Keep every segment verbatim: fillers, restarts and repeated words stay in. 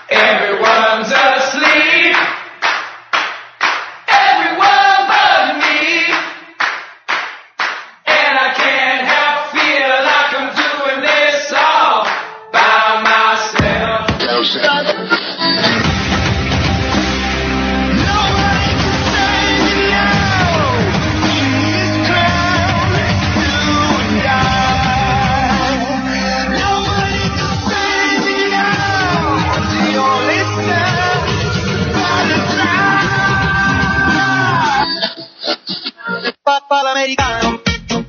Everyone's asleep. Everyone but me. And I can't help feel like I'm doing this all by myself. Nobody can save me now. She's drowning to die. Nobody can save me now. The only sound is Papa Americano.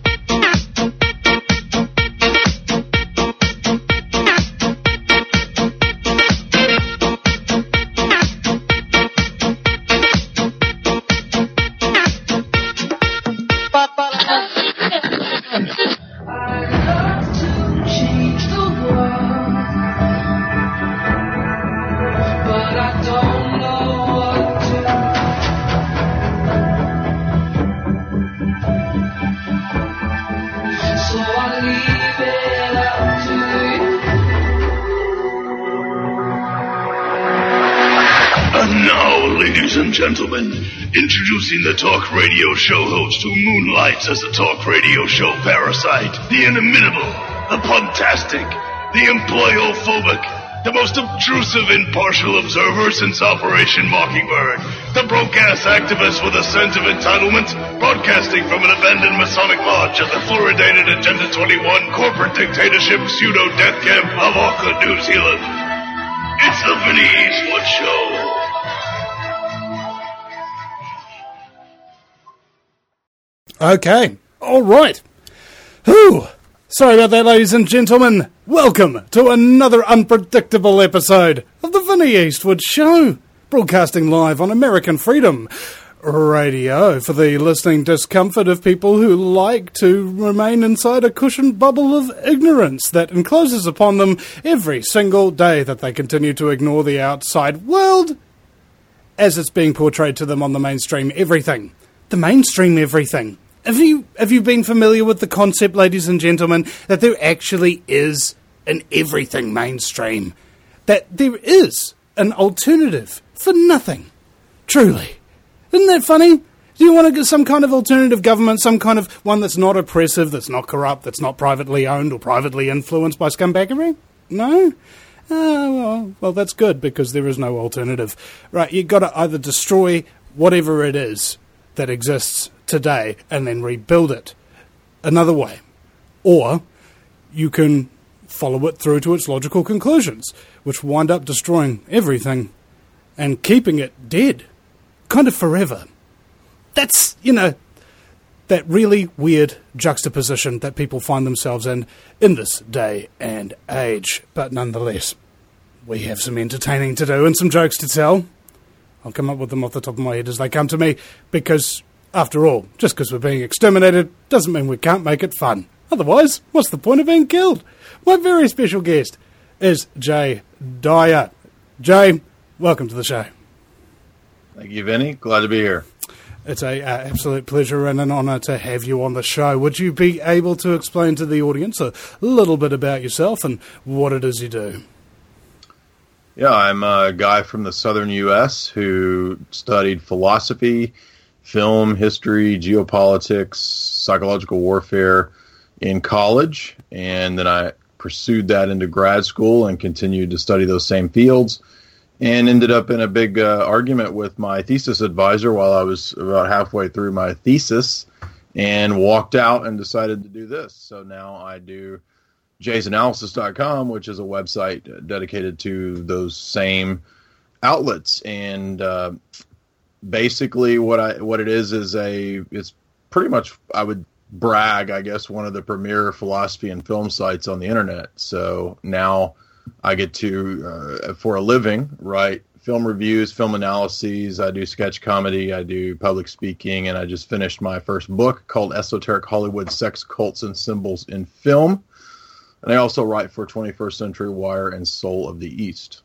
Gentlemen, introducing the talk radio show host who moonlights as a talk radio show parasite, the inimitable, the puntastic, the employophobic, the most obtrusive impartial observer since Operation Mockingbird, the broke-ass activist with a sense of entitlement, broadcasting from an abandoned Masonic lodge at the fluoridated Agenda twenty-one corporate dictatorship pseudo-death camp of Auckland, New Zealand. It's the Vinny Eastwood Show. Okay, all right. Whew. Sorry about that, ladies and gentlemen. Welcome to another unpredictable episode of the Vinny Eastwood Show, broadcasting live on American Freedom Radio for the listening discomfort of people who like to remain inside a cushioned bubble of ignorance that encloses upon them every single day that they continue to ignore the outside world as it's being portrayed to them on the mainstream everything. The mainstream everything. Have you have you been familiar with the concept, ladies and gentlemen, that there actually is an everything mainstream? That there is an alternative for nothing. Truly. Isn't that funny? Do you want to get some kind of alternative government, some kind of one that's not oppressive, that's not corrupt, that's not privately owned or privately influenced by scumbaggery? No? Oh, well, well, that's good, because there is no alternative. Right, you've got to either destroy whatever it is that exists today and then rebuild it another way, or you can follow it through to its logical conclusions, which wind up destroying everything and keeping it dead kind of forever. That's, you know, that really weird juxtaposition that people find themselves in in this day and age. But nonetheless, we have some entertaining to do and some jokes to tell. I'll come up with them off the top of my head as they come to me, because, after all, just because we're being exterminated doesn't mean we can't make it fun. Otherwise, what's the point of being killed? My very special guest is Jay Dyer. Jay, welcome to the show. Thank you, Vinny. Glad to be here. It's an uh, absolute pleasure and an honour to have you on the show. Would you be able to explain to the audience a little bit about yourself and what it is you do? Yeah, I'm a guy from the southern U S who studied philosophy, film, history, geopolitics, psychological warfare in college, and then I pursued that into grad school and continued to study those same fields, and ended up in a big uh, argument with my thesis advisor while I was about halfway through my thesis, and walked out and decided to do this. So now I do jays analysis dot com, which is a website dedicated to those same outlets. And uh, basically what I what it is is a it's pretty much, I would brag, I guess, one of the premier philosophy and film sites on the internet. So now I get to, uh, for a living, write film reviews, film analyses. I do sketch comedy. I do public speaking. And I just finished my first book called Esoteric Hollywood, Sex, Cults, and Symbols in Film. And I also write for twenty-first Century Wire and Soul of the East.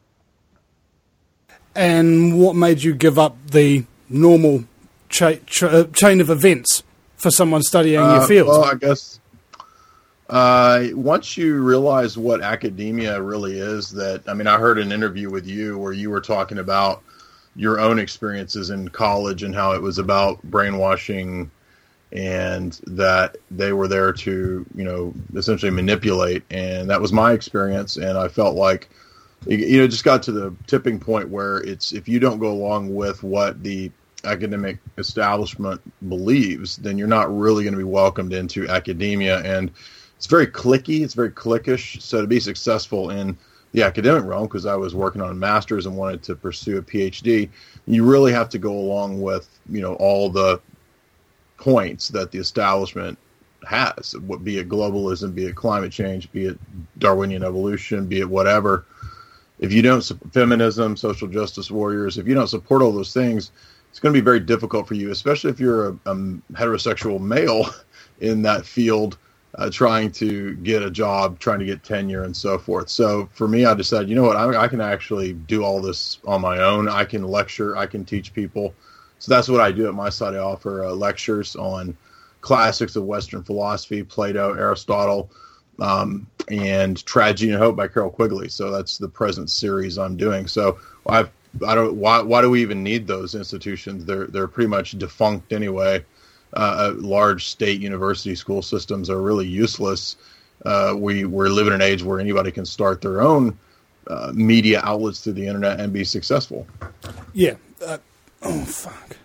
And what made you give up the normal cha- cha- chain of events for someone studying uh, your field? Well, I guess Uh, once you realize what academia really is, that, I mean, I heard an interview with you where you were talking about your own experiences in college and how it was about brainwashing and that they were there to, you know, essentially manipulate. And that was my experience. And I felt like, you know, it just got to the tipping point where it's, if you don't go along with what the academic establishment believes, then you're not really going to be welcomed into academia. And it's very cliquey. It's very cliquish. So to be successful in the academic realm, because I was working on a master's and wanted to pursue a PhD, you really have to go along with, you know, all the points that the establishment has, be it globalism, be it climate change, be it Darwinian evolution, be it whatever. If you don't, feminism, social justice warriors, if you don't support all those things, it's going to be very difficult for you, especially if you're a, a heterosexual male in that field, Uh, trying to get a job, trying to get tenure and so forth. So for me, I decided, you know what, I, I can actually do all this on my own. I can lecture, I can teach people. So that's what I do at my site. I offer uh, lectures on classics of Western philosophy, Plato, Aristotle, um, and Tragedy and Hope by Carroll Quigley. So that's the present series I'm doing. So I've, I don't, why, why do we even need those institutions? They're, they're pretty much defunct anyway. Uh, large state university school systems are really useless. Uh, we, we're living in an age where anybody can start their own uh, media outlets through the internet and be successful. Yeah. Uh, oh, fuck.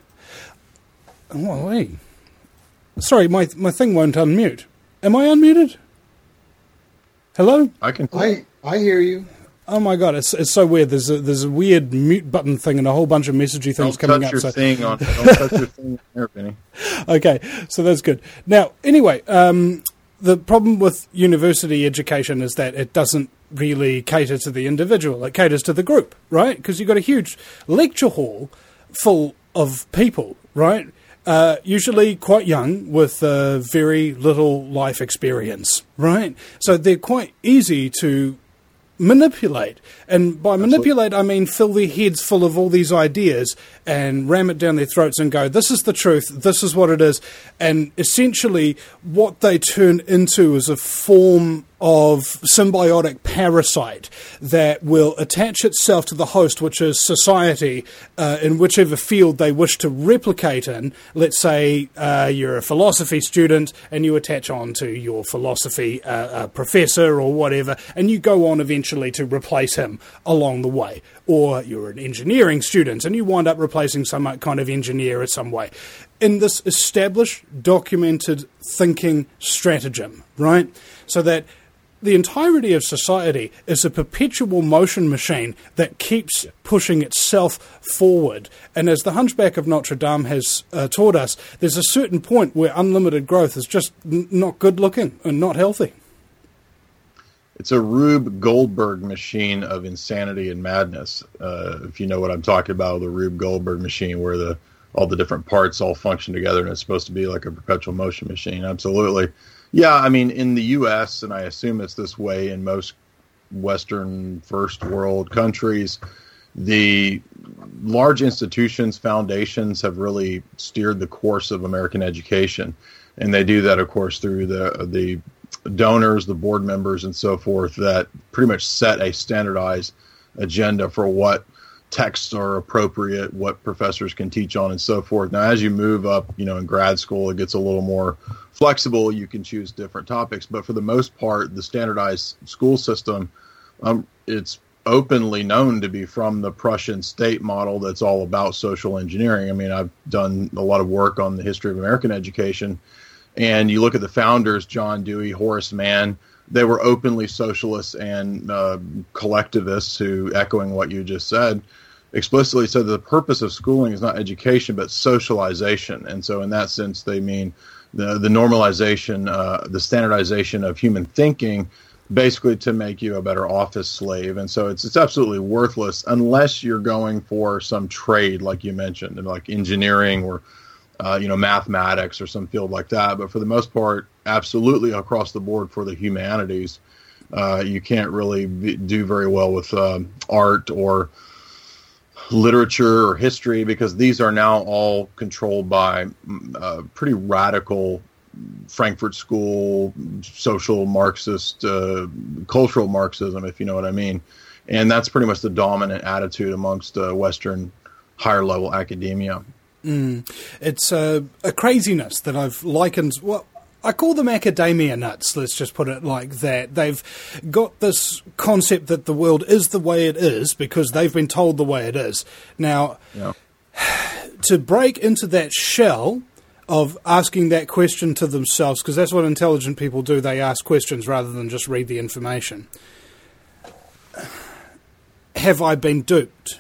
Oh, hey. Sorry, my my thing won't unmute. Am I unmuted? Hello? I can. I, I hear you. Oh my god, it's it's so weird. There's a there's a weird mute button thing and a whole bunch of messagey things don't coming touch up. Your so. thing on, don't touch your thing here, Benny. Okay, so that's good. Now, anyway, um, the problem with university education is that it doesn't really cater to the individual. It caters to the group, right? Because you've got a huge lecture hall full of people, right? Uh, usually quite young with uh, very little life experience, right? So they're quite easy to manipulate. And by manipulate, I mean fill their heads full of all these ideas and ram it down their throats and go, this is the truth, this is what it is. And essentially what they turn into is a form of symbiotic parasite that will attach itself to the host, which is society, uh, in whichever field they wish to replicate in. Let's say uh, you're a philosophy student and you attach on to your philosophy uh, uh, professor or whatever, and you go on eventually to replace him along the way. Or you're an engineering student and you wind up replacing some kind of engineer in some way. In this established, documented thinking stratagem, right? So that the entirety of society is a perpetual motion machine that keeps pushing itself forward. And as the Hunchback of Notre Dame has uh, taught us, there's a certain point where unlimited growth is just n- not good looking and not healthy. It's a Rube Goldberg machine of insanity and madness. Uh, if you know what I'm talking about, the Rube Goldberg machine, where the all the different parts all function together, and it's supposed to be like a perpetual motion machine. Absolutely. Yeah, I mean, in the U S, and I assume it's this way in most Western first world countries, the large institutions, foundations have really steered the course of American education. And they do that, of course, through the the donors, the board members, and so forth, that pretty much set a standardized agenda for what texts are appropriate, what professors can teach on, and so forth. Now, as you move up, you know, in grad school, it gets a little more flexible. You can choose different topics, but for the most part, the standardized school system, um, it's openly known to be from the Prussian state model that's all about social engineering. I mean, I've done a lot of work on the history of American education, and you look at the founders, John Dewey, Horace Mann, they were openly socialists and uh, collectivists who, echoing what you just said, explicitly said that the purpose of schooling is not education, but socialization. And so in that sense, they mean the, the normalization, uh, the standardization of human thinking, basically to make you a better office slave. And so it's it's absolutely worthless unless you're going for some trade, like you mentioned, like engineering or uh, you know, mathematics or some field like that. But for the most part, absolutely across the board for the humanities, uh, you can't really be, do very well with um, art or literature or history, because these are now all controlled by uh, pretty radical Frankfurt School, social Marxist, uh, cultural Marxism, if you know what I mean. And that's pretty much the dominant attitude amongst uh, Western higher level academia. Mm. It's a, a craziness that I've likened. Well, I call them academia nuts, let's just put it like that. They've got this concept that the world is the way it is because they've been told the way it is. Now, yeah. to break into that shell of asking that question to themselves, because that's what intelligent people do, they ask questions rather than just read the information. Have I been duped?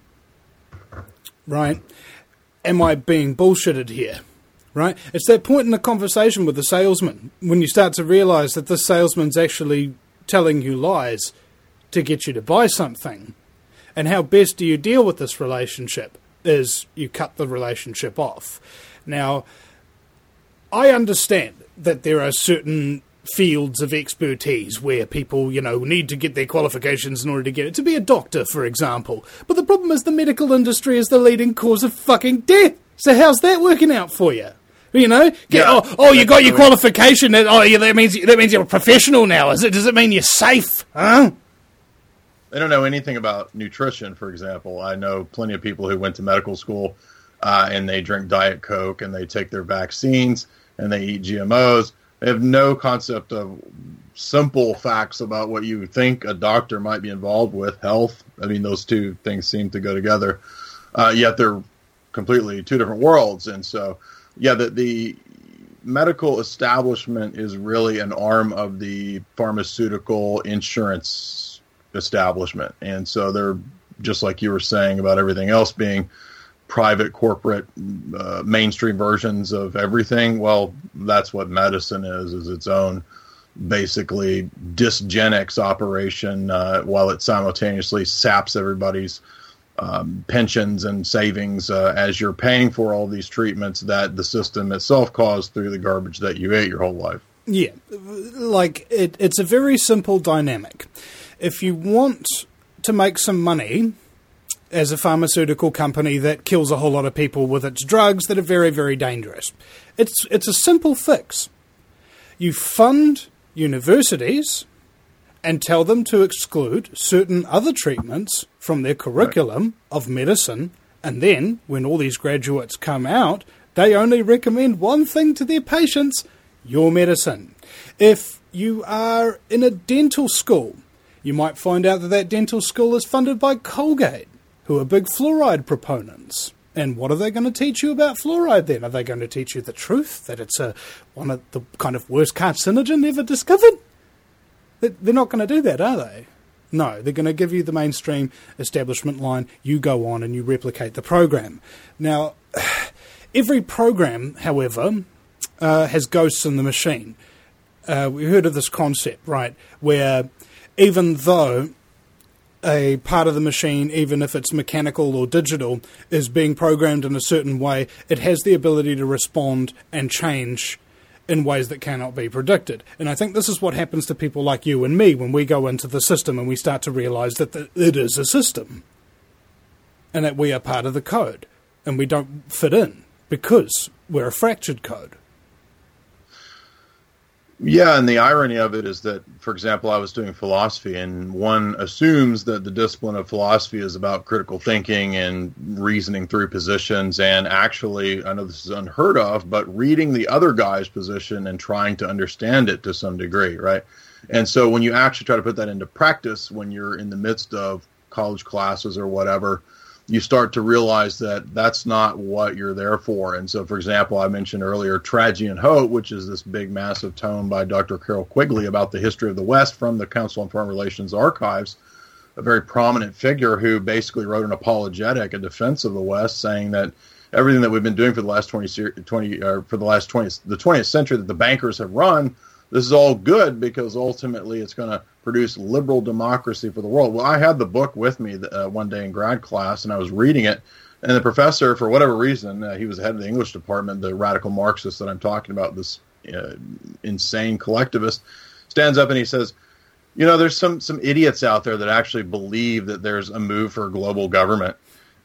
Right? Am I being bullshitted here? Right? It's that point in the conversation with the salesman when you start to realise that this salesman's actually telling you lies to get you to buy something. And how best do you deal with this relationship is you cut the relationship off. Now, I understand that there are certain fields of expertise where people, you know, need to get their qualifications in order to get it. To be a doctor, for example. But the problem is the medical industry is the leading cause of fucking death. So how's that working out for you? You know, get, yeah, oh, oh, you got your qualification. Oh, yeah, that means that means you're a professional now. Is it? Does it mean you're safe? Huh? They don't know anything about nutrition, for example. I know plenty of people who went to medical school uh, and they drink Diet Coke and they take their vaccines and they eat G M Os. They have no concept of simple facts about what you think a doctor might be involved with, health. I mean, those two things seem to go together. Uh, yet they're completely two different worlds, and so. Yeah, the, the medical establishment is really an arm of the pharmaceutical insurance establishment. And so they're, just like you were saying about everything else being private, corporate, uh, mainstream versions of everything. Well, that's what medicine is, is its own basically dysgenics operation uh, while it simultaneously saps everybody's Um, pensions and savings uh, as you're paying for all these treatments that the system itself caused through the garbage that you ate your whole life. Yeah, like it, it's a very simple dynamic. If you want to make some money as a pharmaceutical company that kills a whole lot of people with its drugs that are very, very dangerous, it's it's a simple fix. You fund universities and tell them to exclude certain other treatments from their curriculum right. of medicine, and then, when all these graduates come out, they only recommend one thing to their patients, your medicine. If you are in a dental school, you might find out that that dental school is funded by Colgate, who are big fluoride proponents. And what are they going to teach you about fluoride then? Are they going to teach you the truth, that it's a, one of the kind of worst carcinogen ever discovered? They're not going to do that, are they? No, they're going to give you the mainstream establishment line. You go on and you replicate the program. Now, every program, however, uh, has ghosts in the machine. Uh, we heard of this concept, right, where even though a part of the machine, even if it's mechanical or digital, is being programmed in a certain way, it has the ability to respond and change in ways that cannot be predicted. And I think this is what happens to people like you and me when we go into the system and we start to realise that the, it is a system and that we are part of the code and we don't fit in because we're a fractured code. Yeah, and the irony of it is that, for example, I was doing philosophy, and one assumes that the discipline of philosophy is about critical thinking and reasoning through positions, and actually, I know this is unheard of, but reading the other guy's position and trying to understand it to some degree, right? And so when you actually try to put that into practice, when you're in the midst of college classes or whatever, you start to realize that that's not what you're there for. And so, for example, I mentioned earlier Tragedy and Hope, which is this big, massive tome by Doctor Carroll Quigley about the history of the West from the Council on Foreign Relations archives, a very prominent figure who basically wrote an apologetic, a defense of the West, saying that everything that we've been doing for the last twenty, twenty or for the last twenty, the twentieth century that the bankers have run, this is all good because ultimately it's going to produce liberal democracy for the world. Well, I had the book with me uh, one day in grad class, and I was reading it, and the professor, for whatever reason, uh, he was head of the English department, the radical Marxist that I'm talking about, this uh, insane collectivist, stands up and he says, you know, there's some, some idiots out there that actually believe that there's a move for global government.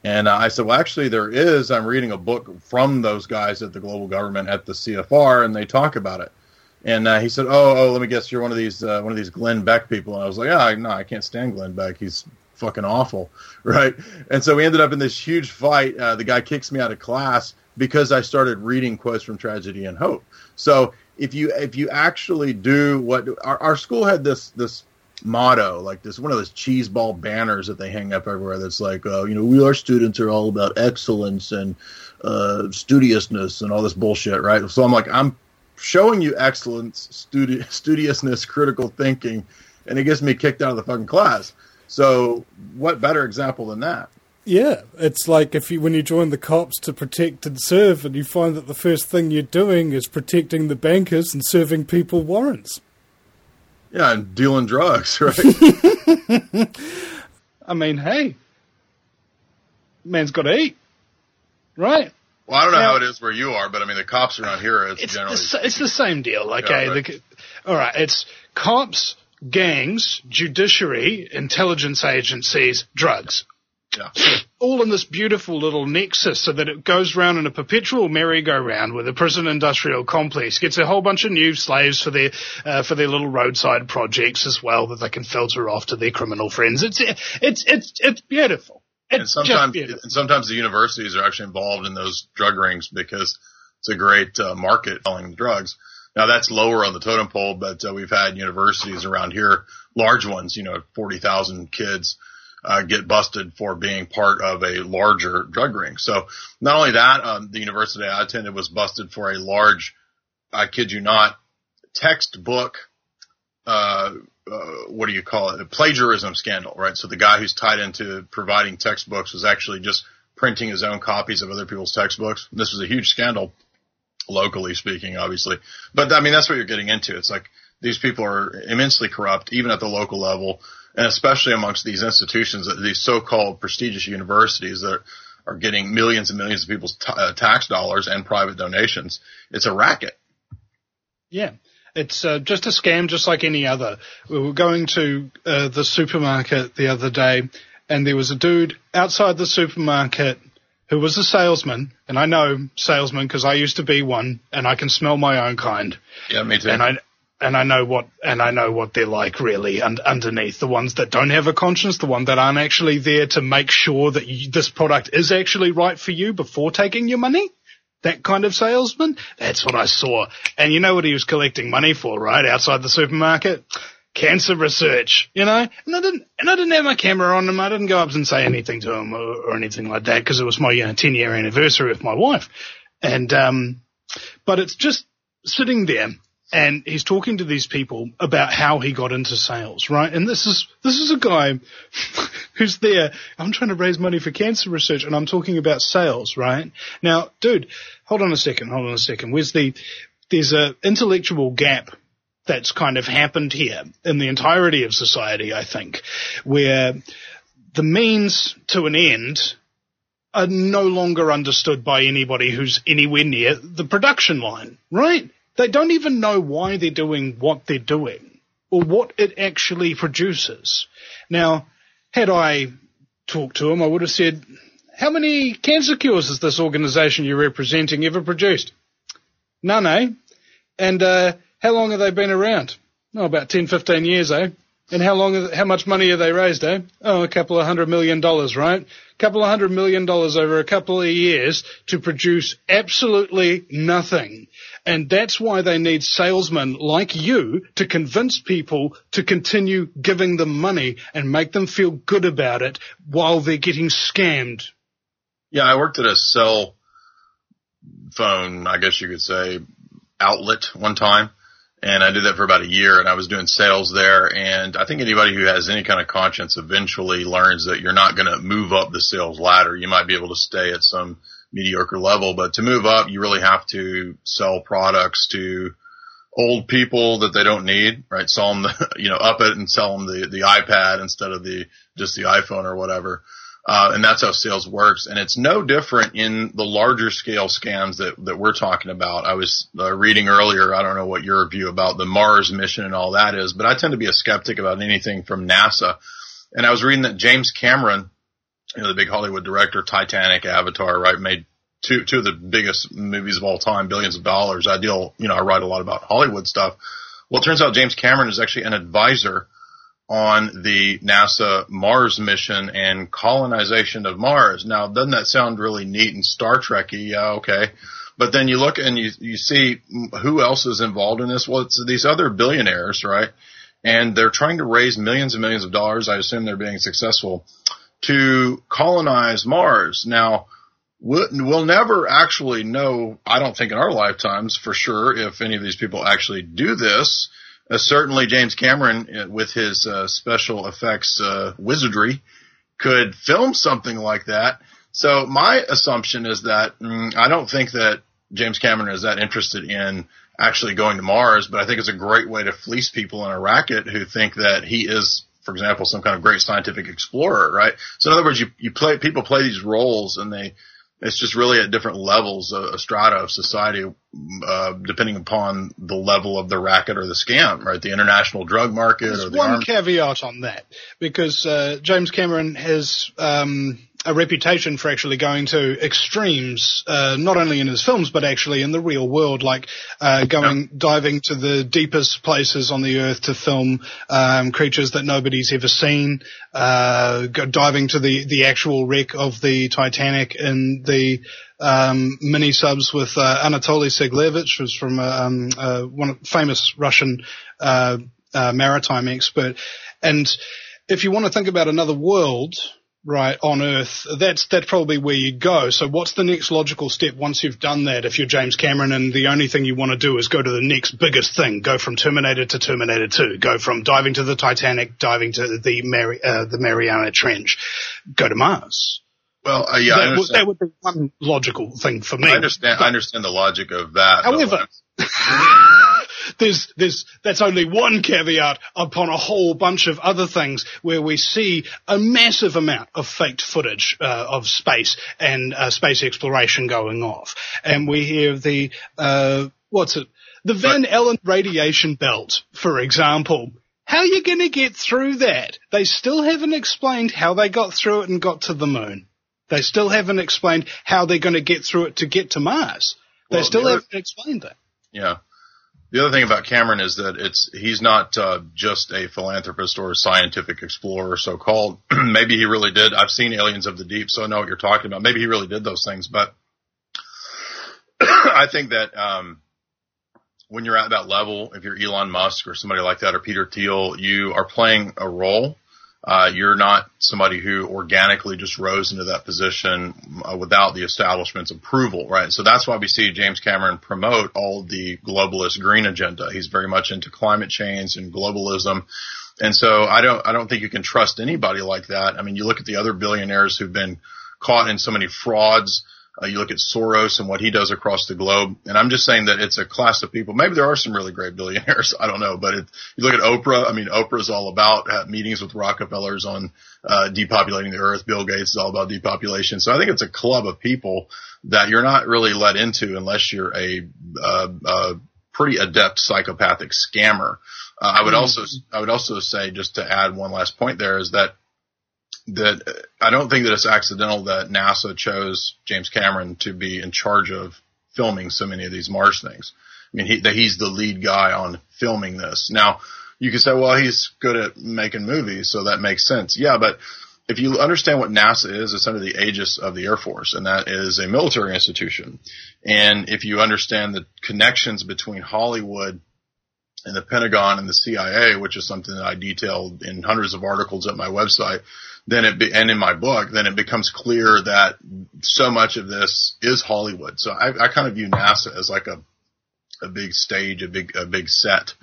And uh, I said, well, actually, there is. I'm reading a book from those guys at the global government at the C F R, and they talk about it. And uh, he said, oh, oh, let me guess, you're one of these uh, one of these Glenn Beck people. And I was like, oh, no, I can't stand Glenn Beck. He's fucking awful, right? And so we ended up in this huge fight. Uh, the guy kicks me out of class because I started reading quotes from Tragedy and Hope. So if you if you actually do what our, our school had this this motto, like this one of those cheese ball banners that they hang up everywhere that's like, uh, you know, we our students are all about excellence and uh, studiousness and all this bullshit, right? So I'm like, I'm showing you excellence, studi- studiousness, critical thinking, and it gets me kicked out of the fucking class. So what better example than that? Yeah, it's like if you when you join the cops to protect and serve, and you find that the first thing you're doing is protecting the bankers and serving people warrants. Yeah, and dealing drugs, right? I mean, hey, man's got to eat, right? Well, I don't know now, how it is where you are, but I mean, the cops around here, it's, it's generally... The, it's the same deal, okay? Yeah, right. the, all right, it's cops, gangs, judiciary, intelligence agencies, drugs. Yeah. All in this beautiful little nexus so that it goes round in a perpetual merry-go-round where the prison industrial complex gets a whole bunch of new slaves for their uh, for their little roadside projects as well that they can filter off to their criminal friends. It's it's it's it's beautiful. It's and sometimes just beautiful. And sometimes the universities are actually involved in those drug rings because it's a great uh, market selling drugs. Now that's lower on the totem pole, but uh, we've had universities around here, large ones, you know, forty thousand kids. Uh, get busted for being part of a larger drug ring. So not only that, um, the university I attended was busted for a large, I kid you not, textbook, uh, uh, what do you call it? A plagiarism scandal, right? So the guy who's tied into providing textbooks was actually just printing his own copies of other people's textbooks. This was a huge scandal, locally speaking, obviously. But I mean, that's what you're getting into. It's like these people are immensely corrupt, even at the local level. And especially amongst these institutions, these so-called prestigious universities that are getting millions and millions of people's t- uh, tax dollars and private donations. It's a racket. Yeah, it's uh, just a scam just like any other. We were going to uh, the supermarket the other day, and there was a dude outside the supermarket who was a salesman. And I know salesmen because I used to be one, and I can smell my own kind. Yeah, me too. And I And I know what, and I know what they're like really and underneath, the ones that don't have a conscience, the ones that aren't actually there to make sure that you, this product is actually right for you before taking your money. That kind of salesman. That's what I saw. And you know what he was collecting money for, right? Outside the supermarket? Cancer research, you know? And I didn't, and I didn't have my camera on him. I didn't go up and say anything to him or, or anything like that because it was my, you know, ten year anniversary with my wife. And, um, but it's just sitting there. And he's talking to these people about how he got into sales, right? And this is this is a guy who's there. I'm trying to raise money for cancer research, and I'm talking about sales, right? Now, dude, hold on a second, hold on a second. Where's the there's a intellectual gap that's kind of happened here in the entirety of society, I think, where the means to an end are no longer understood by anybody who's anywhere near the production line, right? They don't even know why they're doing what they're doing or what it actually produces. Now, had I talked to him, I would have said, how many cancer cures has this organization you're representing ever produced? None, eh? And uh, how long have they been around? Oh, about ten, fifteen years, eh? And how long? How much money have they raised, eh? Oh, a couple of hundred million dollars, right? A couple of hundred million dollars over a couple of years to produce absolutely nothing. And that's why they need salesmen like you to convince people to continue giving them money and make them feel good about it while they're getting scammed. Yeah, I worked at a cell phone, I guess you could say, outlet one time. And I did that for about a year, and I was doing sales there. And I think anybody who has any kind of conscience eventually learns that you're not going to move up the sales ladder. You might be able to stay at some mediocre level, but to move up, you really have to sell products to old people that they don't need, right? Sell them, the, you know, up it and sell them the, the iPad instead of the, just the iPhone or whatever. Uh, and that's how sales works. And it's no different in the larger scale scams that, that we're talking about. I was uh, reading earlier, I don't know what your view about the Mars mission and all that is, but I tend to be a skeptic about anything from NASA. And I was reading that James Cameron you know, the big Hollywood director, Titanic, Avatar, right, made two two of the biggest movies of all time, billions of dollars. I deal, you know, I write a lot about Hollywood stuff. Well, it turns out James Cameron is actually an advisor on the NASA Mars mission and colonization of Mars. Now, doesn't that sound really neat and Star Trek-y? Yeah, okay. But then you look and you you see who else is involved in this. Well, it's these other billionaires, right? And they're trying to raise millions and millions of dollars. I assume they're being successful to colonize Mars. Now, we'll, we'll never actually know, I don't think in our lifetimes for sure, if any of these people actually do this. Uh, certainly James Cameron, uh, with his uh, special effects uh, wizardry, could film something like that. So my assumption is that mm, I don't think that James Cameron is that interested in actually going to Mars, but I think it's a great way to fleece people in a racket who think that he is, for example, some kind of great scientific explorer, right? So in other words, you, you play, people play these roles and they, it's just really at different levels, a, a strata of society, uh, depending upon the level of the racket or the scam, right? The international drug market. There's or the one arm- caveat on that, because uh, James Cameron has um, a reputation for actually going to extremes, uh, not only in his films, but actually in the real world, like uh, going, yeah. diving to the deepest places on the earth to film um, creatures that nobody's ever seen, uh, go, diving to the, the actual wreck of the Titanic in the um, mini subs with uh, Anatoly Seglevich, who's from uh, um, uh, one famous Russian uh, uh, maritime expert. And if you want to think about another world, right, on Earth, that's that's probably where you go. So what's the next logical step once you've done that, if you're James Cameron and the only thing you want to do is go to the next biggest thing, go from Terminator to Terminator two, go from diving to the Titanic, diving to the Mari- uh, the Mariana Trench, go to Mars? Well, uh, yeah, that, I understand. Would, that would be one logical thing for me. I understand. But, I understand the logic of that. However, there's there's that's only one caveat upon a whole bunch of other things where we see a massive amount of faked footage uh, of space and uh, space exploration going off, and we hear the uh, what's it, the Van Allen radiation belt, for example. How are you going to get through that? They still haven't explained how they got through it and got to the moon. They still haven't explained how they're going to get through it to get to Mars. They well, still the other, haven't explained that. Yeah. The other thing about Cameron is that it's he's not uh, just a philanthropist or a scientific explorer, so-called. Maybe he really did. I've seen Aliens of the Deep, so I know what you're talking about. Maybe he really did those things. But I think that um, when you're at that level, if you're Elon Musk or somebody like that or Peter Thiel, you are playing a role. Uh, you're not somebody who organically just rose into that position uh, without the establishment's approval, right? So that's why we see James Cameron promote all the globalist green agenda. He's very much into climate change and globalism. And so I don't, I don't think you can trust anybody like that. I mean, you look at the other billionaires who've been caught in so many frauds. Uh, you look at Soros and what he does across the globe. And I'm just saying that it's a class of people. Maybe there are some really great billionaires. I don't know. But it, you look at Oprah. I mean, Oprah's all about uh, meetings with Rockefellers on uh, depopulating the earth. Bill Gates is all about depopulation. So I think it's a club of people that you're not really let into unless you're a, uh, uh, pretty adept psychopathic scammer. Uh, I would also, I would also say, just to add one last point there, is that that I don't think that it's accidental that NASA chose James Cameron to be in charge of filming so many of these Mars things. I mean, he, that he's the lead guy on filming this. Now, you could say, well, he's good at making movies, so that makes sense. Yeah, but if you understand what NASA is, it's under the aegis of the Air Force, and that is a military institution. And if you understand the connections between Hollywood and the Pentagon and the C I A, which is something that I detailed in hundreds of articles at my website, then it be, and in my book, then it becomes clear that so much of this is Hollywood. So I, I kind of view NASA as like a a big stage, a big a big set,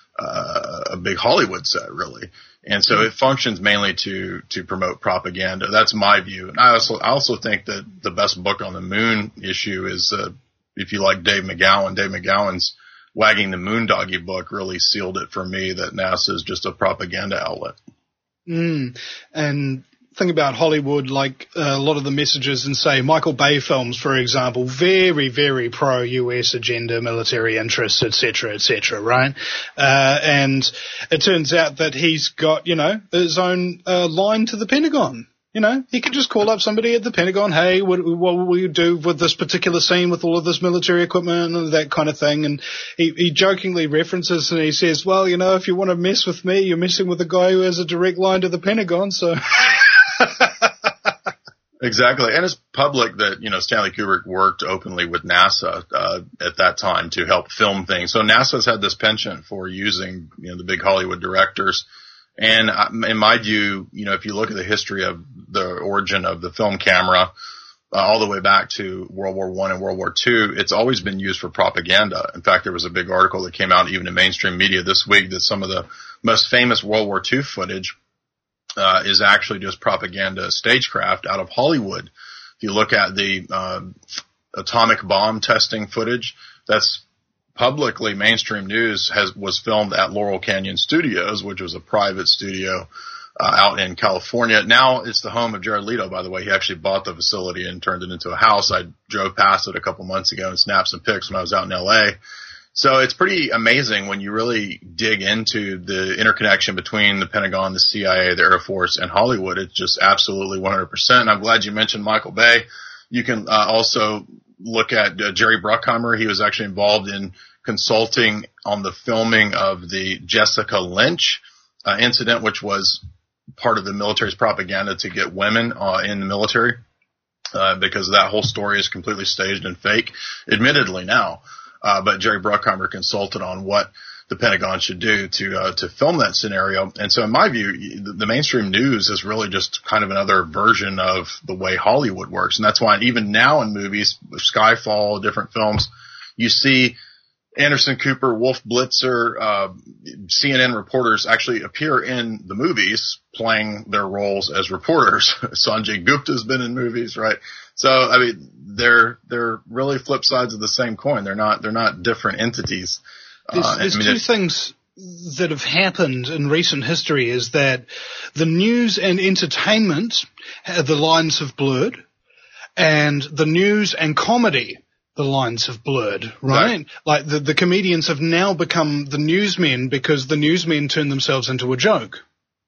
uh, a big Hollywood set, really. And so it functions mainly to to promote propaganda. That's my view. And I also I also think that the best book on the moon issue is, uh, if you like Dave McGowan, Dave McGowan's Wagging the Moon Doggy book really sealed it for me that NASA is just a propaganda outlet. Mm. And think about Hollywood, like uh, a lot of the messages in, say, Michael Bay films, for example, very, very pro-U S agenda, military interests, et cetera, et cetera, right? Uh, and it turns out that he's got, you know, his own uh, line to the Pentagon. You know, he could just call up somebody at the Pentagon, hey, what, what will you do with this particular scene with all of this military equipment and that kind of thing? And he, he jokingly references and he says, well, you know, if you want to mess with me, you're messing with a guy who has a direct line to the Pentagon, so... Exactly. And it's public that, you know, Stanley Kubrick worked openly with NASA uh, at that time to help film things. So NASA's had this penchant for using, you know, the big Hollywood directors. And in my view, you know, if you look at the history of the origin of the film camera, uh, all the way back to World War One and World War Two, it's always been used for propaganda. In fact, there was a big article that came out even in mainstream media this week that some of the most famous World War Two footage uh, is actually just propaganda stagecraft out of Hollywood. If you look at the uh, atomic bomb testing footage, that's publicly mainstream news, has was filmed at Laurel Canyon Studios, which was a private studio uh, out in California. Now it's the home of Jared Leto, by the way. He actually bought the facility and turned it into a house. I drove past it a couple months ago and snapped some pics when I was out in L A. So it's pretty amazing when you really dig into the interconnection between the Pentagon, the C I A, the Air Force, and Hollywood. It's just absolutely one hundred percent. And I'm glad you mentioned Michael Bay. You can uh, also look at uh, Jerry Bruckheimer. He was actually involved in consulting on the filming of the Jessica Lynch uh, incident, which was part of the military's propaganda to get women uh, in the military, uh, because that whole story is completely staged and fake, admittedly now. Uh, but Jerry Bruckheimer consulted on what the Pentagon should do to uh, to film that scenario. And so in my view, the, the mainstream news is really just kind of another version of the way Hollywood works. And that's why even now in movies, Skyfall, different films, you see Anderson Cooper, Wolf Blitzer, uh, C N N reporters actually appear in the movies playing their roles as reporters. Sanjay Gupta's been in movies, right? So, I mean, they're, they're really flip sides of the same coin. They're not, they're not different entities. There's, uh, there's I mean, two things that have happened in recent history is that the news and entertainment, the lines have blurred, and the news and comedy, the lines have blurred, right? right. Like the, the comedians have now become the newsmen because the newsmen turn themselves into a joke.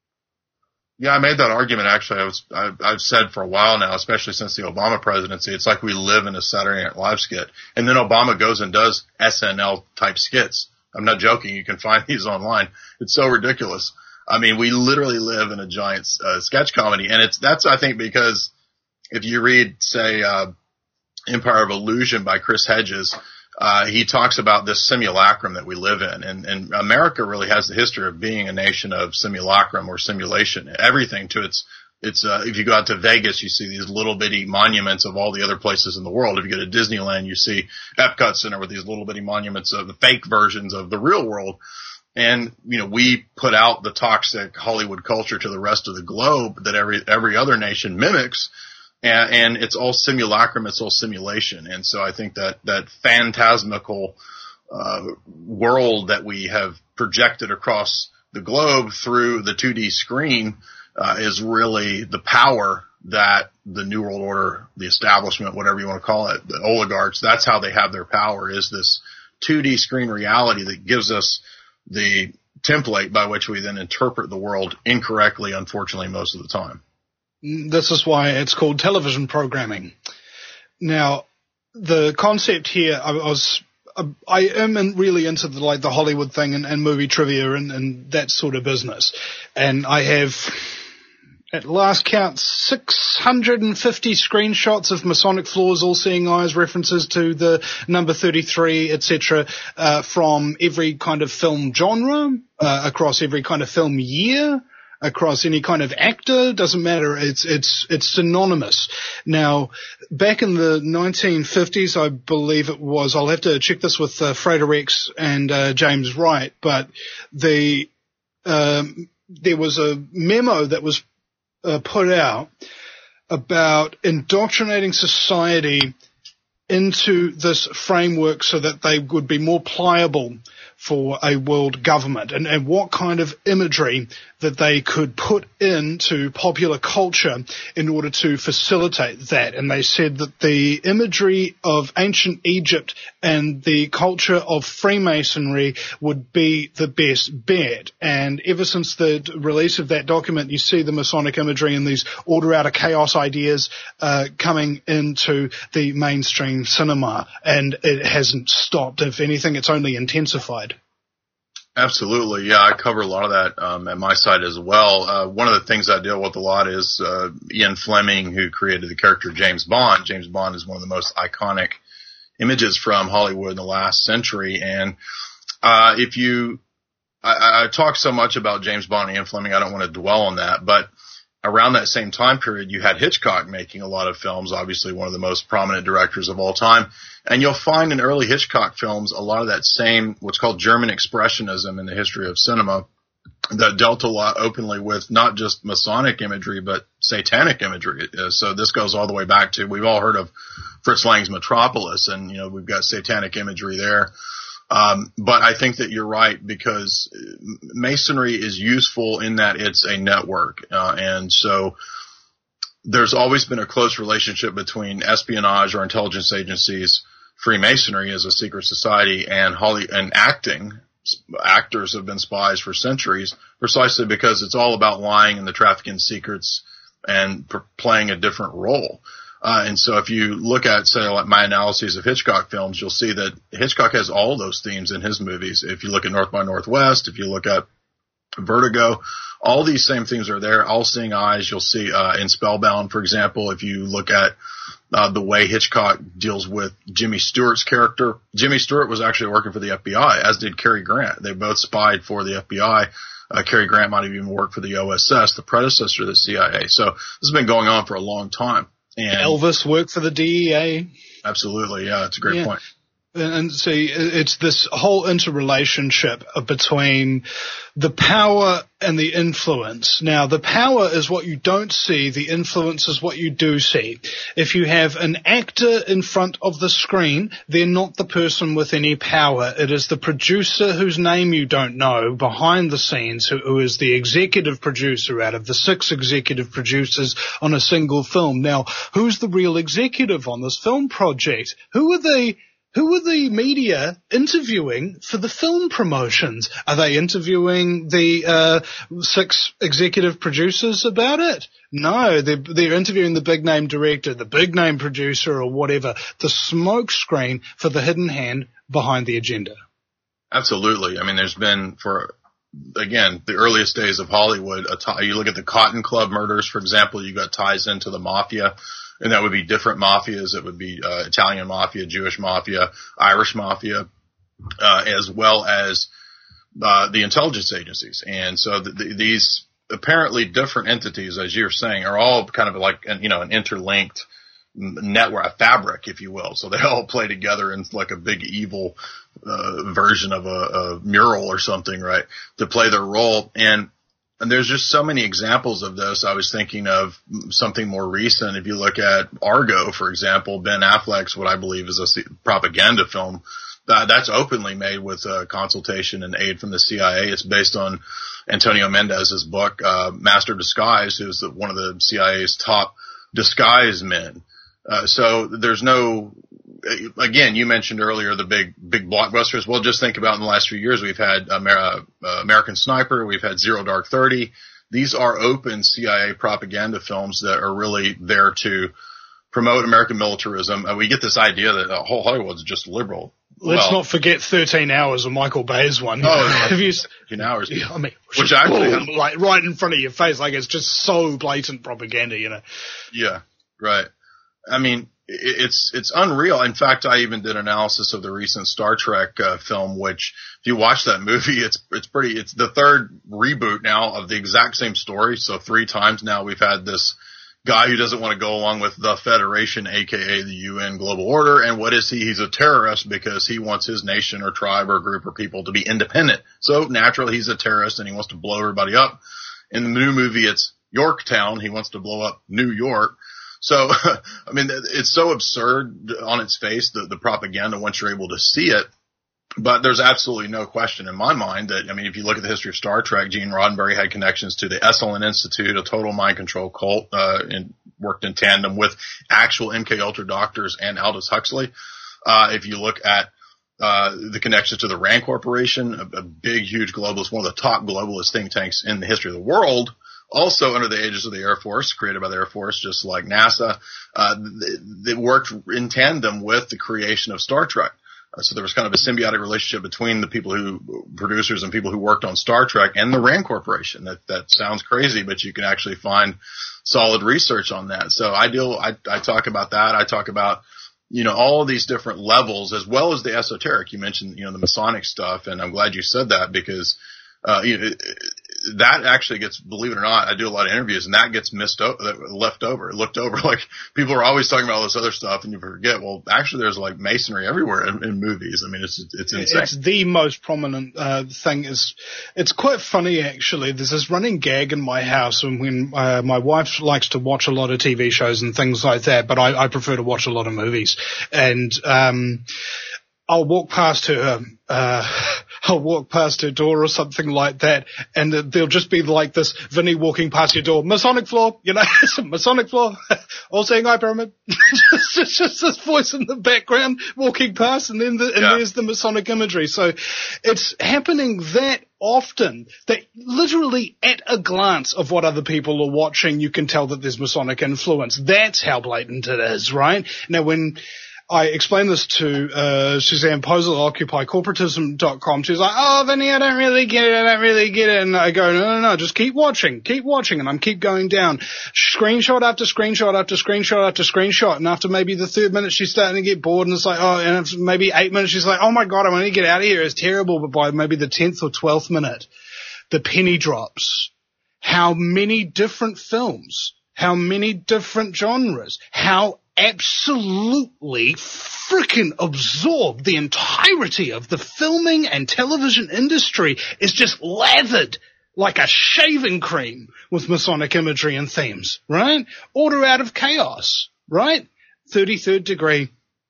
Yeah, I made that argument actually. I was, I, I've said for a while now, especially since the Obama presidency, it's like we live in a Saturday Night Live skit. And then Obama goes and does S N L type skits. I'm not joking. You can find these online. It's so ridiculous. I mean, we literally live in a giant uh, sketch comedy. And it's, that's, I think, because if you read, say, uh, Empire of Illusion by Chris Hedges, uh, he talks about this simulacrum that we live in. And, and America really has the history of being a nation of simulacrum or simulation. Everything to its, its, uh, if you go out to Vegas, you see these little bitty monuments of all the other places in the world. If you go to Disneyland, you see Epcot Center with these little bitty monuments of the fake versions of the real world. And, you know, we put out the toxic Hollywood culture to the rest of the globe that every, every other nation mimics. And, and it's all simulacrum, it's all simulation. And so I think that, that phantasmical, uh, world that we have projected across the globe through the two D screen, uh, is really the power that the New World Order, the establishment, whatever you want to call it, the oligarchs, that's how they have their power, is this two D screen reality that gives us the template by which we then interpret the world incorrectly, unfortunately, most of the time. This is why it's called television programming. Now, the concept here, I was, I am really into the, like the Hollywood thing and, and movie trivia and, and that sort of business. And I have, at last count, six hundred fifty screenshots of Masonic Floors, All Seeing Eyes, references to the number thirty-three, et cetera, uh, from every kind of film genre, uh, across every kind of film year, across any kind of actor, doesn't matter. It's, it's, it's synonymous. Now, back in the nineteen fifties, I believe it was, I'll have to check this with uh, Frater X and uh, James Wright, but the, um, there was a memo that was uh, put out about indoctrinating society into this framework so that they would be more pliable for a world government, and, and what kind of imagery that they could put into popular culture in order to facilitate that. And they said that the imagery of ancient Egypt and the culture of Freemasonry would be the best bet. And ever since the release of that document, you see the Masonic imagery and these order out of chaos ideas uh, coming into the mainstream cinema, and it hasn't stopped. If anything, it's only intensified. Absolutely. Yeah, I cover a lot of that um, at my site as well. Uh, one of the things I deal with a lot is uh, Ian Fleming, who created the character James Bond. James Bond is one of the most iconic images from Hollywood in the last century. And uh, if you I, I talk so much about James Bond and Ian Fleming, I don't want to dwell on that. But around that same time period, you had Hitchcock making a lot of films, obviously one of the most prominent directors of all time. And you'll find in early Hitchcock films a lot of that same, what's called German expressionism in the history of cinema, that dealt a lot openly with not just Masonic imagery, but satanic imagery. Uh, so this goes all the way back to, we've all heard of Fritz Lang's Metropolis, and, you know, we've got satanic imagery there. Um, but I think that you're right, because Masonry is useful in that it's a network. Uh, and so there's always been a close relationship between espionage or intelligence agencies, Freemasonry as a secret society, and Holly, and acting. Actors have been spies for centuries, precisely because it's all about lying and the trafficking secrets and p- playing a different role. Uh, and so if you look at, say, like my analyses of Hitchcock films, you'll see that Hitchcock has all those themes in his movies. If you look at North by Northwest, if you look at Vertigo, all these same things are there. All Seeing Eyes, you'll see uh, in Spellbound, for example. If you look at uh, the way Hitchcock deals with Jimmy Stewart's character, Jimmy Stewart was actually working for the F B I, as did Cary Grant. They both spied for the F B I. Uh, Cary Grant might have even worked for the O S S, the predecessor to the C I A. So this has been going on for a long time. And Elvis worked for the D E A. Absolutely, yeah, it's a great yeah. point. And see, it's this whole interrelationship between the power and the influence. Now, the power is what you don't see. The influence is what you do see. If you have an actor in front of the screen, they're not the person with any power. It is the producer whose name you don't know behind the scenes, who, who is the executive producer out of the six executive producers on a single film. Now, who's the real executive on this film project? Who are they? Who are the media interviewing for the film promotions? Are they interviewing the uh, six executive producers about it? No, they're, they're interviewing the big-name director, the big-name producer, or whatever, the smoke screen for the hidden hand behind the agenda. Absolutely. I mean, there's been, for, again, the earliest days of Hollywood, a t- you look at the Cotton Club murders, for example, you got ties into the mafia. And that would be different mafias. It would be uh, Italian mafia, Jewish mafia, Irish mafia, uh, as well as uh, the intelligence agencies. And so the, the, these apparently different entities, as you're saying, are all kind of like, you know, an interlinked network, a fabric, if you will. So they all play together in like a big evil uh, version of a, a mural or something, right, to play their role. And And there's just so many examples of this. I was thinking of something more recent. If you look at Argo, for example, Ben Affleck's what I believe is a propaganda film, that, that's openly made with uh, consultation and aid from the C I A. It's based on Antonio Mendez's book, uh, Master Disguise, who's the, one of the C I A's top disguise men. Uh, so there's no, again, you mentioned earlier the big, big blockbusters. Well, just think about in the last few years, we've had Amer- uh, American Sniper, we've had Zero Dark Thirty. These are open C I A propaganda films that are really there to promote American militarism. Uh, we get this idea that uh, whole Hollywood's just liberal. Let's well, not forget thirteen hours of Michael Bay's one. Oh, have you? thirteen hours. Yeah, I mean, which actually, boom, like right in front of your face, like it's just so blatant propaganda, you know. Yeah, right. I mean, it's it's unreal. In fact, I even did analysis of the recent Star Trek uh, film, which if you watch that movie, it's it's pretty. It's the third reboot now of the exact same story. So three times now we've had this guy who doesn't want to go along with the Federation, aka the U N Global Order. And what is he? He's a terrorist because he wants his nation or tribe or group or people to be independent. So naturally, he's a terrorist and he wants to blow everybody up. In the new movie, it's Yorktown. He wants to blow up New York. So, I mean, it's so absurd on its face, the, the propaganda, once you're able to see it. But there's absolutely no question in my mind that, I mean, if you look at the history of Star Trek, Gene Roddenberry had connections to the Esalen Institute, a total mind control cult, uh, and worked in tandem with actual M K Ultra doctors and Aldous Huxley. Uh, if you look at, uh, the connections to the RAND Corporation, a, a big, huge globalist, one of the top globalist think tanks in the history of the world, also under the aegis of the Air Force, created by the Air Force, just like NASA, uh, they, they worked in tandem with the creation of Star Trek. Uh, so there was kind of a symbiotic relationship between the people who, producers and people who worked on Star Trek and the RAND Corporation. That, that sounds crazy, but you can actually find solid research on that. So I deal, I, I talk about that. I talk about, you know, all of these different levels as well as the esoteric. You mentioned, you know, the Masonic stuff, and I'm glad you said that because, uh, you know, that actually gets, believe it or not, I do a lot of interviews and that gets missed, o- left over, looked over. Like people are always talking about all this other stuff and you forget, well, actually there's like masonry everywhere in, in movies. I mean, it's, it's insane. It's the most prominent, uh, thing is, it's quite funny actually. There's this running gag in my house and when, uh, my wife likes to watch a lot of T V shows and things like that, but I, I prefer to watch a lot of movies. And, um, I'll walk past her, uh, I'll walk past her door or something like that, and there'll just be like this Vinny walking past your door, Masonic floor, you know, Masonic floor, all saying hi, Pyramid. It's just, just this voice in the background walking past, and then the, and yeah. there's the Masonic imagery. So it's happening that often that literally at a glance of what other people are watching, you can tell that there's Masonic influence. That's how blatant it is, right? Now, when I explained this to uh Suzanne Posel, occupy corporatism dot com. She's like, oh, Vinny, I don't really get it. I don't really get it. And I go, no, no, no, just keep watching. Keep watching. And I'm keep going down. Screenshot after screenshot after screenshot after screenshot. And after maybe the third minute, she's starting to get bored. And it's like, oh, and after maybe eight minutes, she's like, oh, my God, I want to get out of here. It's terrible. But by maybe the tenth or twelfth minute, the penny drops. How many different films, how many different genres, how absolutely freaking absorbed the entirety of the filming and television industry is just lathered like a shaving cream with Masonic imagery and themes, right? Order out of chaos, right? thirty-third degree,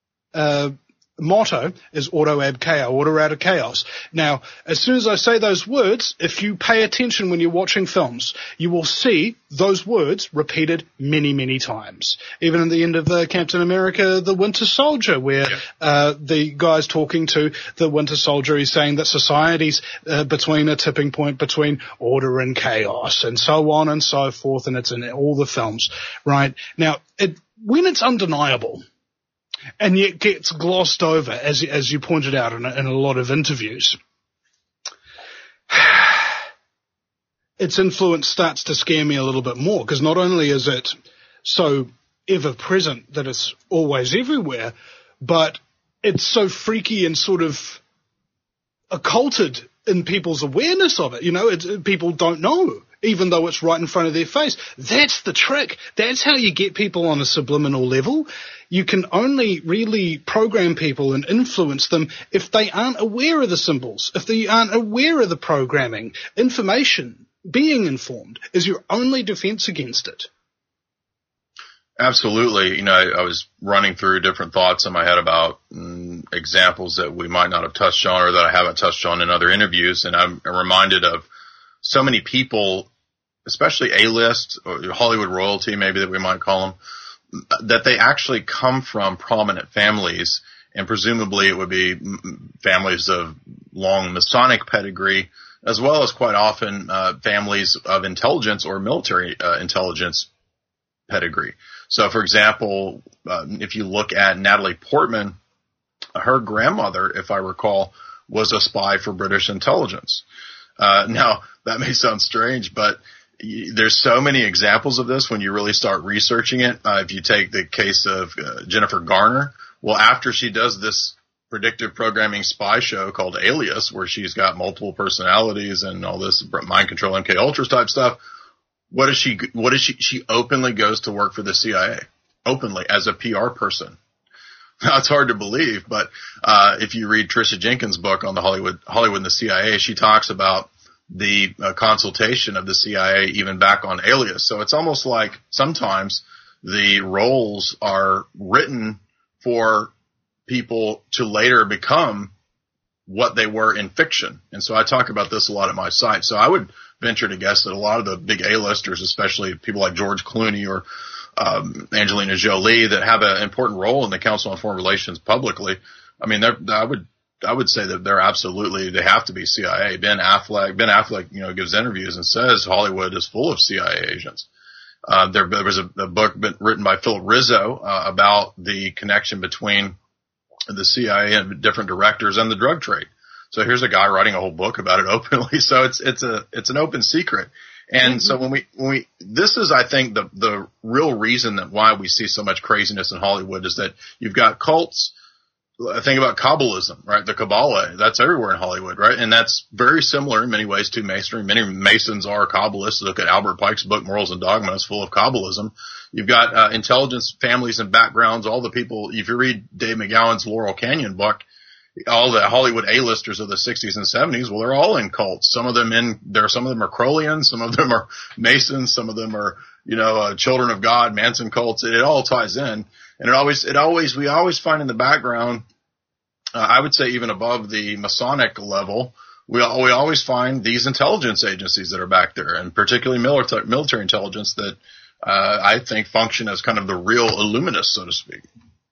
uh, motto is auto ab chaos, order out of chaos. Now, as soon as I say those words, if you pay attention when you're watching films, you will see those words repeated many, many times. Even at the end of uh, Captain America, The Winter Soldier, where yeah. uh, the guy's talking to the Winter Soldier, he's saying that society's uh, between a tipping point between order and chaos, and so on and so forth, and it's in all the films, right? Now, it, when it's undeniable, and yet gets glossed over, as as you pointed out in a, in a lot of interviews, its influence starts to scare me a little bit more, because not only is it so ever-present that it's always everywhere, but it's so freaky and sort of occulted in people's awareness of it. You know, it, people don't know, even though it's right in front of their face. That's the trick. That's how you get people on a subliminal level. You can only really program people and influence them if they aren't aware of the symbols, if they aren't aware of the programming. Information, being informed, is your only defense against it. Absolutely. You know, I, I was running through different thoughts in my head about mm, examples that we might not have touched on or that I haven't touched on in other interviews, and I'm reminded of so many people, especially A-list, or Hollywood royalty maybe that we might call them, that they actually come from prominent families, and presumably it would be families of long Masonic pedigree, as well as quite often uh, families of intelligence or military uh, intelligence pedigree. So, for example, uh, if you look at Natalie Portman, her grandmother, if I recall, was a spy for British intelligence. Uh, now, that may sound strange, but there's so many examples of this when you really start researching it. Uh, if you take the case of uh, Jennifer Garner, well, after she does this predictive programming spy show called Alias, where she's got multiple personalities and all this mind control M K Ultra type stuff, what is she? What is she? She openly goes to work for the C I A, openly as a P R person. Now, it's hard to believe, but uh, if you read Tricia Jenkins' book on the Hollywood, Hollywood and the C I A, she talks about the uh, consultation of the C I A even back on Alias. So it's almost like sometimes the roles are written for people to later become what they were in fiction. And so I talk about this a lot at my site. So I would venture to guess that a lot of the big A-listers, especially people like George Clooney or um, Angelina Jolie, that have an important role in the Council on Foreign Relations publicly, I mean, they're, I would I would say that they're absolutely, they have to be C I A. Ben Affleck, Ben Affleck, you know, gives interviews and says Hollywood is full of C I A agents. Uh, there, there was a, a book written by Philip Rizzo uh, about the connection between the C I A and different directors and the drug trade. So here's a guy writing a whole book about it openly. So it's, it's a, it's an open secret. And mm-hmm. so when we, when we, this is, I think, the, the real reason that why we see so much craziness in Hollywood is that you've got cults. Think about Kabbalism, right? The Kabbalah, that's everywhere in Hollywood, right? And that's very similar in many ways to Masonry. Many Masons are Kabbalists. Look at Albert Pike's book, Morals and Dogma. It's full of Kabbalism. You've got uh, intelligence families and backgrounds. All the people, if you read Dave McGowan's Laurel Canyon book, all the Hollywood A-listers of the sixties and seventies, well, they're all in cults. Some of them in there, some of them are Crowleyan, some of them are Masons, some of them are, you know, uh, Children of God, Manson cults. It, it all ties in. And it always, it always, we always find in the background, uh, I would say even above the Masonic level, we we always find these intelligence agencies that are back there, and particularly military, military intelligence that uh, I think function as kind of the real Illuminists, so to speak.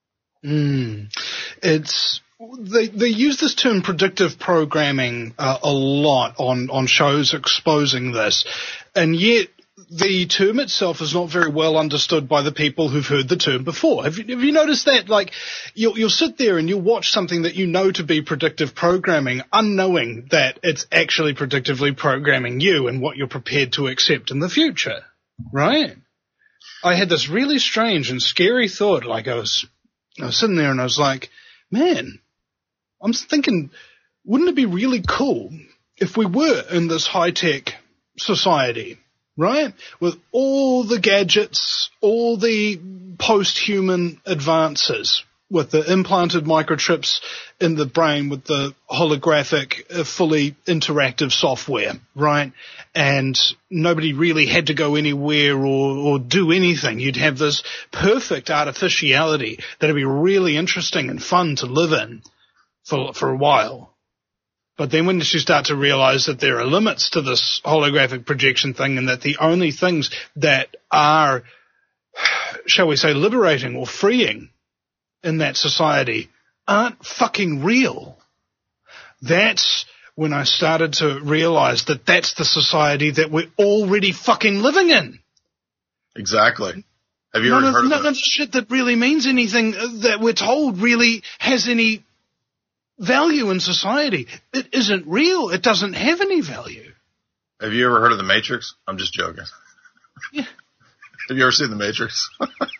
Mm. It's they they use this term predictive programming uh, a lot on on shows exposing this, and yet the term itself is not very well understood by the people who've heard the term before. Have you, have you noticed that? Like, you'll, you'll sit there and you'll watch something that you know to be predictive programming, unknowing that it's actually predictively programming you and what you're prepared to accept in the future, right? I had this really strange and scary thought. Like, I was, I was sitting there and I was like, man, I'm thinking, wouldn't it be really cool if we were in this high-tech society, right? With all the gadgets, all the post-human advances, with the implanted microchips in the brain, with the holographic, uh, fully interactive software, right? And nobody really had to go anywhere or, or do anything. You'd have this perfect artificiality that'd be really interesting and fun to live in for, for a while. But then when you start to realize that there are limits to this holographic projection thing, and that the only things that are, shall we say, liberating or freeing in that society aren't fucking real, that's when I started to realize that that's the society that we're already fucking living in. Exactly. Have you none ever of, heard of none that? of the shit that really means anything that we're told really has any value in society. It isn't real. It doesn't have any value. Have you ever heard of The Matrix? I'm just joking. Yeah. Have you ever seen The Matrix?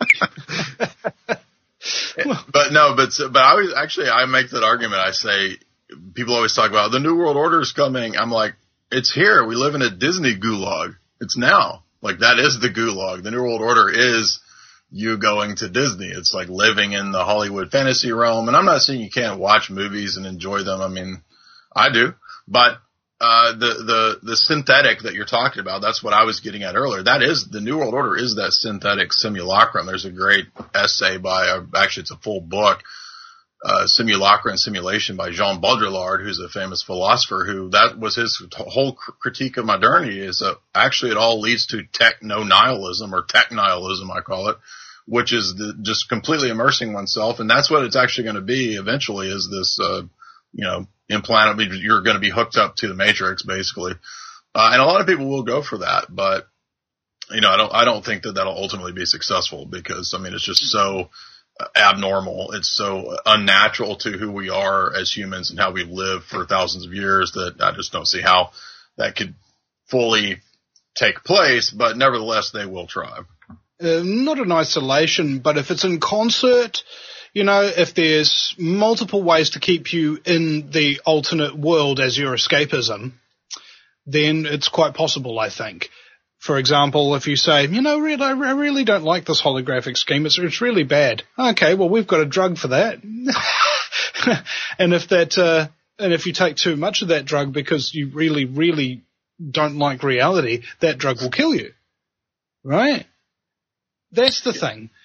well, but no, but but I always actually I make that argument. I say people always talk about the New World Order is coming. I'm like, it's here. We live in a Disney gulag. It's now. Like, that is the gulag. The New World Order is you going to Disney. It's like living in the Hollywood fantasy realm. And I'm not saying you can't watch movies and enjoy them. I mean, I do. But uh the the the synthetic that you're talking about, that's what I was getting at earlier. That is, the New World Order is that synthetic simulacrum. There's a great essay by, uh, actually it's a full book, uh Simulacra and Simulation, by Jean Baudrillard, who's a famous philosopher, who that was his whole critique of modernity, is that actually it all leads to techno-nihilism, or tech-nihilism I call it, which is the, just completely immersing oneself. And that's what it's actually going to be eventually, is this, uh, you know, implant. You're going to be hooked up to the Matrix, basically. Uh, and a lot of people will go for that, but, you know, I don't, I don't think that that'll ultimately be successful, because, I mean, it's just so abnormal. It's so unnatural to who we are as humans and how we've lived for thousands of years, that I just don't see how that could fully take place. But nevertheless, they will try. Uh, not in isolation, but if it's in concert, you know, if there's multiple ways to keep you in the alternate world as your escapism, then it's quite possible, I think. For example, if you say, you know, really, I really don't like this holographic scheme, it's, it's really bad. Okay, well, we've got a drug for that. And if that, uh, and if you take too much of that drug because you really, really don't like reality, that drug will kill you. Right? That's the thing.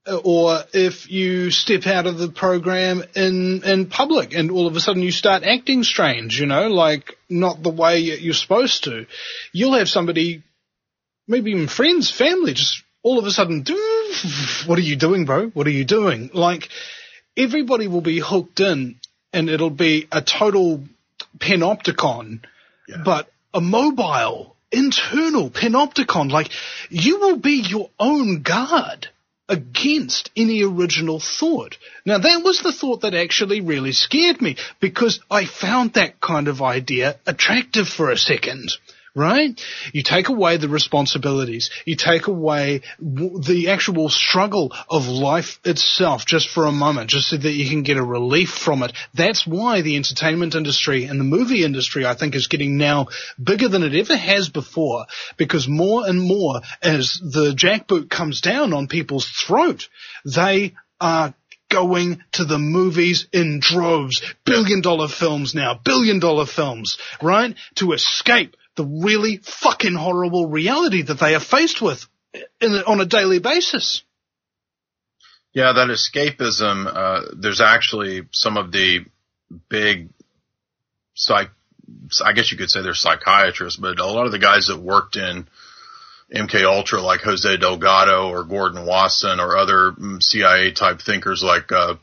or if you step out of the program in, in public and all of a sudden you start acting strange, you know, like not the way you're supposed to, you'll have somebody, maybe even friends, family, just all of a sudden, what are you doing, bro? What are you doing? Like, everybody will be hooked in and it'll be a total panopticon, yeah. but a mobile, internal panopticon. Like, you will be your own guard against any original thought. Now, that was the thought that actually really scared me, because I found that kind of idea attractive for a second, right? You take away the responsibilities. You take away w- the actual struggle of life itself just for a moment, just so that you can get a relief from it. That's why the entertainment industry and the movie industry, I think, is getting now bigger than it ever has before, because more and more as the jackboot comes down on people's throat, they are going to the movies in droves, billion dollar films now, billion dollar films, right? To escape the really fucking horrible reality that they are faced with in, on a daily basis. Yeah, that escapism, uh, there's actually some of the big psych, I guess you could say they're psychiatrists, but a lot of the guys that worked in M K Ultra, like Jose Delgado or Gordon Wasson or other C I A type thinkers like uh,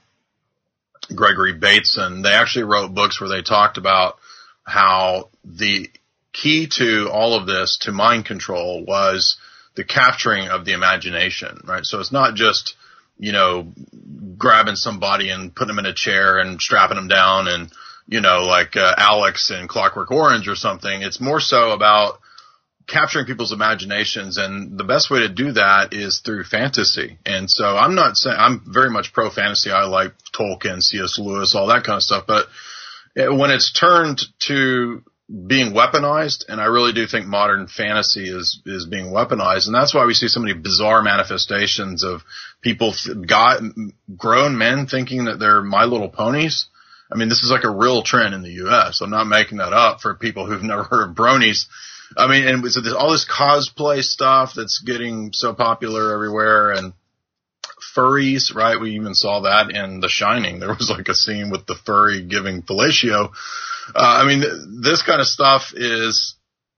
Gregory Bateson, they actually wrote books where they talked about how the key to all of this, to mind control, was the capturing of the imagination, right? So it's not just, you know, grabbing somebody and putting them in a chair and strapping them down and, you know, like uh, Alex in Clockwork Orange or something. It's more so about capturing people's imaginations, and the best way to do that is through fantasy. And so I'm not saying, I'm very much pro fantasy. I like Tolkien, C S Lewis, all that kind of stuff. But when it's turned to being weaponized, and I really do think modern fantasy is is being weaponized, and that's why we see so many bizarre manifestations of people, got grown men thinking that they're My Little Ponies. I mean, this is like a real trend in the U S. I'm not making that up for people who've never heard of bronies. I mean, and so there's all this cosplay stuff that's getting so popular everywhere, and furries, right? We even saw that in The Shining. There was like a scene with the furry giving fellatio. Uh, I mean, th- this kind of stuff is,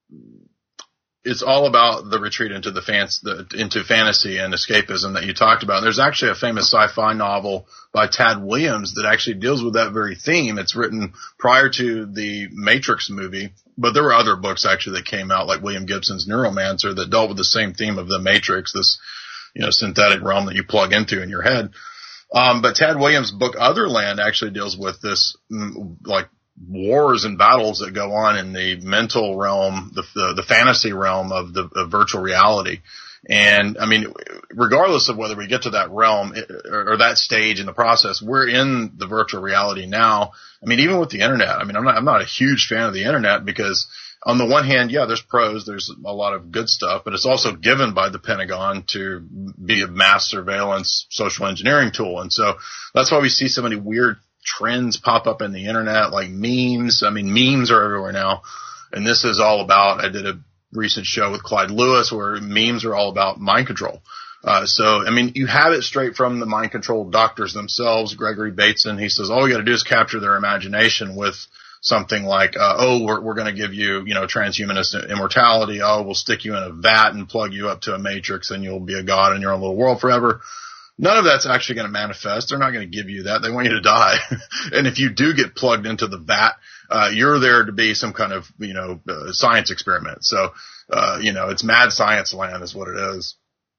it's all about the retreat into the, fan- the into fantasy and escapism that you talked about. And there's actually a famous sci-fi novel by Tad Williams that actually deals with that very theme. It's written prior to the Matrix movie, but there were other books actually that came out, like William Gibson's Neuromancer, that dealt with the same theme of the Matrix, this, you know, synthetic realm that you plug into in your head. Um, but Tad Williams' book Otherland actually deals with this, like, wars and battles that go on in the mental realm, the the, the fantasy realm of the of virtual reality. And I mean, regardless of whether we get to that realm or, or that stage in the process, we're in the virtual reality now. I mean, even with the internet, I mean, I'm not I'm not a huge fan of the internet, because on the one hand, yeah, there's pros, there's a lot of good stuff, but it's also given by the Pentagon to be a mass surveillance social engineering tool. And so that's why we see so many weird trends pop up in the internet, like memes. I mean, memes are everywhere now. And this is all about, I did a recent show with Clyde Lewis where memes are all about mind control. Uh, so, I mean, you have it straight from the mind control doctors themselves. Gregory Bateson, he says, all we got to do is capture their imagination with something like, uh, oh, we're, we're going to give you, you know, transhumanist immortality. Oh, we'll stick you in a vat and plug you up to a matrix and you'll be a god in your own little world forever. None of that's actually going to manifest. They're not going to give you that. They want you to die. And if you do get plugged into the vat, uh, you're there to be some kind of, you know, uh, science experiment. So, uh, you know, it's mad science land is what it is.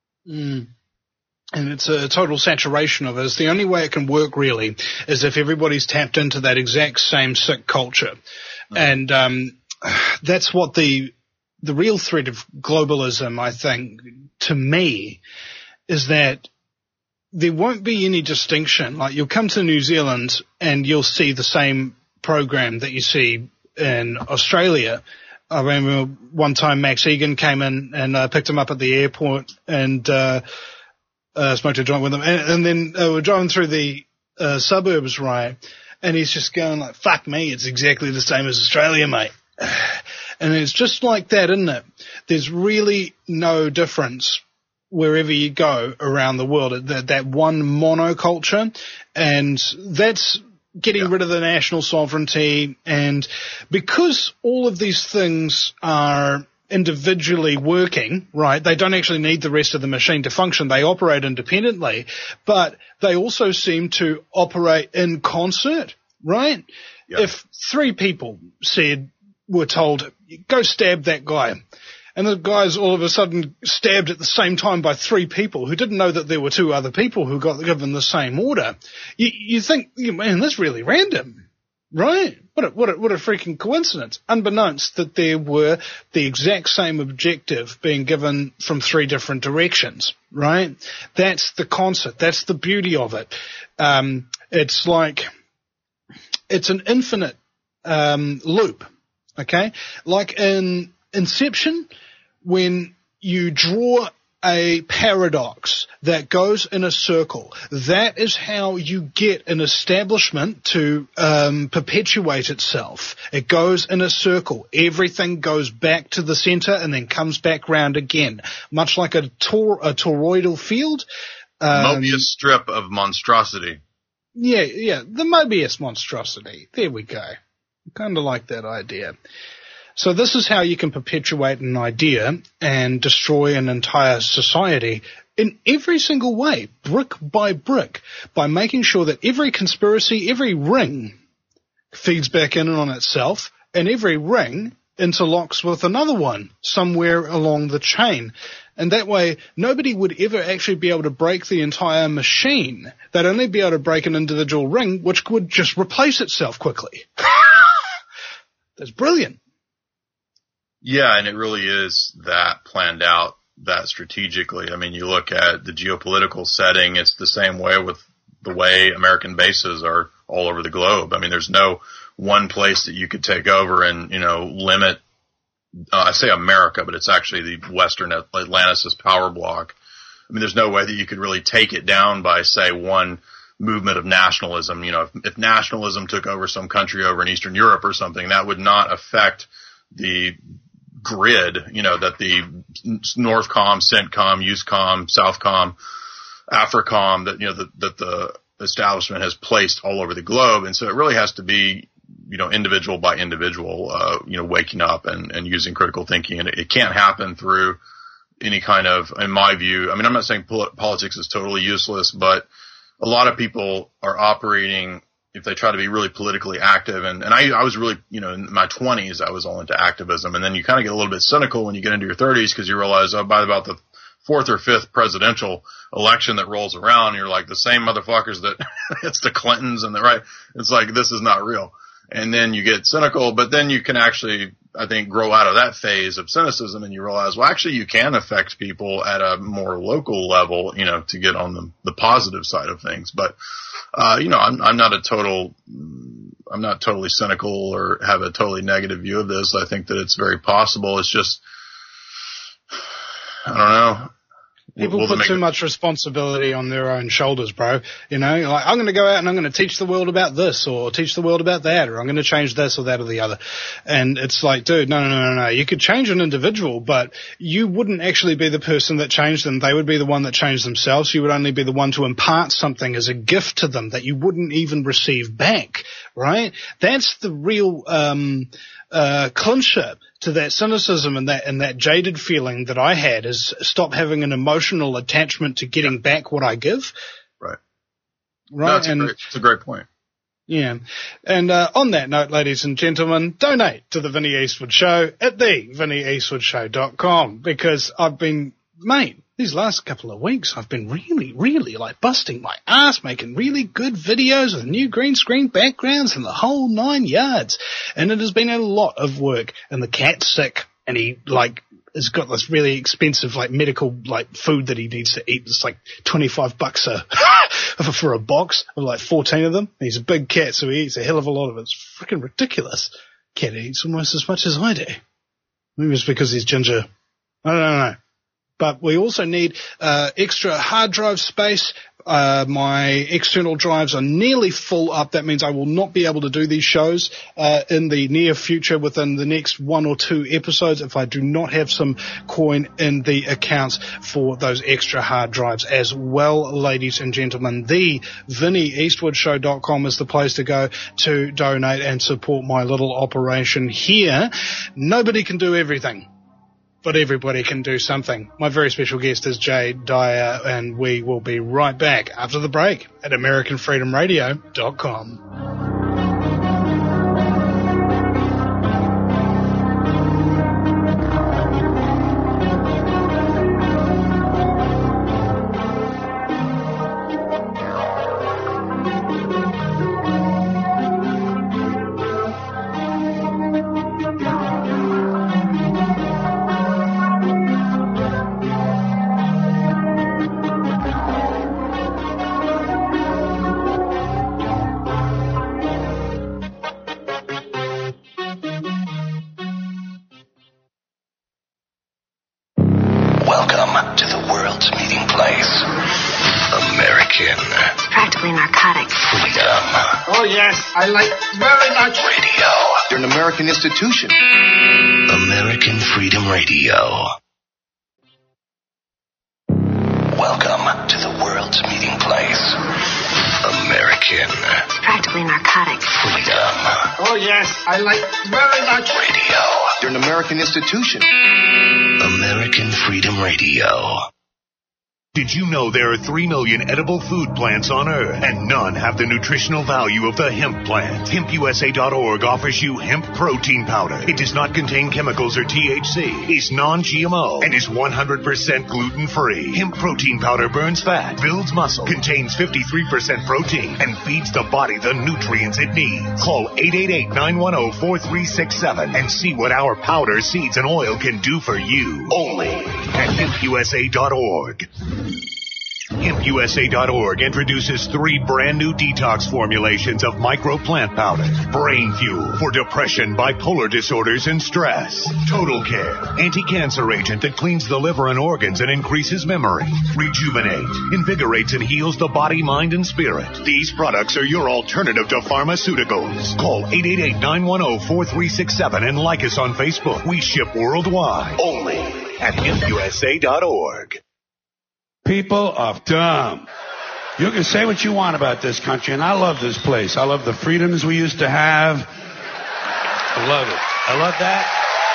Mm. And it's a total saturation of it. It's the only way it can work, really, is if everybody's tapped into that exact same sick culture. Mm. And um, that's what the the real threat of globalism, I think, to me, is that there won't be any distinction. Like, you'll come to New Zealand and you'll see the same program that you see in Australia. I remember one time Max Egan came in and uh, picked him up at the airport and uh, uh, smoked a joint with him. And, and then uh, we're driving through the uh, suburbs, right? And he's just going like, fuck me, it's exactly the same as Australia, mate. And it's just like that, isn't it? There's really no difference wherever you go around the world, that, that one monoculture, and that's getting Yeah. rid of the national sovereignty. And because all of these things are individually working, right, they don't actually need the rest of the machine to function. They operate independently, but they also seem to operate in concert, right? Yeah. If three people said, were told, go stab that guy, and the guy's all of a sudden stabbed at the same time by three people who didn't know that there were two other people who got given the same order, you, you think, man, that's really random, right? What a, what a, what a freaking coincidence. Unbeknownst that there were the exact same objective being given from three different directions, right? That's the concert. That's the beauty of it. Um, it's like, it's an infinite um, loop, okay? Like in Inception, when you draw a paradox that goes in a circle, that is how you get an establishment to um, perpetuate itself. It goes in a circle. Everything goes back to the center and then comes back round again, much like a, tor- a toroidal field. Um, Mobius strip of monstrosity. Yeah, yeah, the Mobius monstrosity. There we go. Kind of like that idea. So this is how you can perpetuate an idea and destroy an entire society in every single way, brick by brick, by making sure that every conspiracy, every ring feeds back in on itself, and every ring interlocks with another one somewhere along the chain. And that way, nobody would ever actually be able to break the entire machine. They'd only be able to break an individual ring, which would just replace itself quickly. That's brilliant. Yeah, and it really is that planned out, that strategically. I mean, you look at the geopolitical setting, it's the same way with the way American bases are all over the globe. I mean, there's no one place that you could take over and, you know, limit, uh, I say America, but it's actually the Western Atlantis' power block. I mean, there's no way that you could really take it down by, say, one movement of nationalism. You know, if, if nationalism took over some country over in Eastern Europe or something, that would not affect the grid, you know, that the Northcom, CENTCOM, EUSCOM, Southcom, AFRICOM, that, you know, that, that the establishment has placed all over the globe. And so it really has to be, you know, individual by individual, uh, you know, waking up and, and using critical thinking. And it, it can't happen through any kind of, in my view, I mean, I'm not saying pol- politics is totally useless, but a lot of people are operating, if they try to be really politically active, and, and I, I was really, you know, in my twenties, I was all into activism, and then you kind of get a little bit cynical when you get into your thirties because you realize, oh, by about the fourth or fifth presidential election that rolls around, you're like the same motherfuckers that it's the Clintons and the right. It's like, this is not real. And then you get cynical, but then you can actually, I think, grow out of that phase of cynicism, and you realize, well, actually you can affect people at a more local level, you know, to get on the, the positive side of things. But, uh, you know, I'm, I'm not a total, I'm not totally cynical or have a totally negative view of this. I think that it's very possible. It's just, I don't know. People Will they put make too it- much responsibility on their own shoulders, bro. You know, like, I'm going to go out and I'm going to teach the world about this, or teach the world about that, or I'm going to change this or that or the other. And it's like, dude, no, no, no, no, no. You could change an individual, but you wouldn't actually be the person that changed them. They would be the one that changed themselves. You would only be the one to impart something as a gift to them that you wouldn't even receive back, right? That's the real, um, uh, clincher to that cynicism and that and that jaded feeling that I had, is stop having an emotional attachment to getting back what I give. Right. Right. No, it's, and a great, it's a great point. yeah. And uh, on that note, ladies and gentlemen, donate to the Vinnie Eastwood Show at the vinnie eastwood show dot com, because I've been, mate, these last couple of weeks, I've been really, really like busting my ass, making really good videos with new green screen backgrounds and the whole nine yards. And it has been a lot of work. And the cat's sick, and he like has got this really expensive like medical like food that he needs to eat. It's like twenty-five bucks a for a box of like fourteen of them. And he's a big cat, so he eats a hell of a lot of it. It's freaking ridiculous. Cat eats almost as much as I do. Maybe it's because he's ginger. I don't know. But we also need uh, extra hard drive space Uh, my external drives are nearly full up. That means I will not be able to do these shows uh, in the near future within the next one or two episodes if I do not have some coin in the accounts for those extra hard drives as well, ladies and gentlemen. The Vinny Eastwood Show dot com is the place to go to donate and support my little operation here. Nobody can do everything, but everybody can do something. My very special guest is Jay Dyer, and we will be right back after the break at American Freedom Radio dot com. I like very much radio. You're an American institution. American Freedom Radio. Welcome to the world's meeting place. American. It's practically narcotics. Freedom. Oh, yes. I like very much radio. You're an American institution. American Freedom Radio. Did you know there are three million edible food plants on Earth, and none have the nutritional value of the hemp plant? hemp U S A dot org offers you hemp protein powder. It does not contain chemicals or T H C, is non G M O, and is one hundred percent gluten-free. Hemp protein powder burns fat, builds muscle, contains fifty-three percent protein, and feeds the body the nutrients it needs. Call eight eight eight, nine one zero, four three six seven and see what our powder, seeds, and oil can do for you. Only at hemp U S A dot org. hemp U S A dot org introduces three brand new detox formulations of micro plant powder. Brain Fuel for depression, bipolar disorders, and stress. Total Care, anti-cancer agent that cleans the liver and organs and increases memory. Rejuvenate, invigorates and heals the body, mind, and spirit. These products are your alternative to pharmaceuticals. Call eight eight eight, nine one zero, four three six seven and like us on Facebook. We ship worldwide. Only at hemp U S A dot org. People of dumb. You can say what you want about this country, and I love this place. I love the freedoms we used to have. I love it. I love that.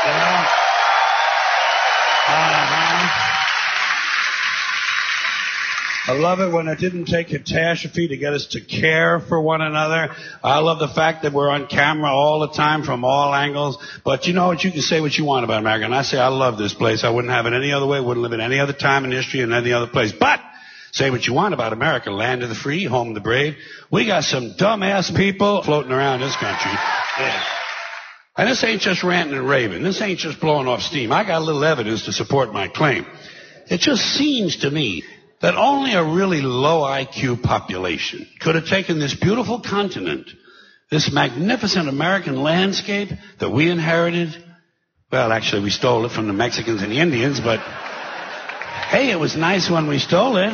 You know? Uh-huh. I love it when it didn't take catastrophe to get us to care for one another. I love the fact that we're on camera all the time from all angles. But you know what? You can say what you want about America. And I say I love this place. I wouldn't have it any other way. Wouldn't live in any other time in history in any other place. But say what you want about America, land of the free, home of the brave. We got some dumbass people floating around this country. Yeah. And this ain't just ranting and raving. This ain't just blowing off steam. I got a little evidence to support my claim. It just seems to me that only a really low I Q population could have taken this beautiful continent, this magnificent American landscape that we inherited. Well, actually, we stole it from the Mexicans and the Indians, but hey, it was nice when we stole it.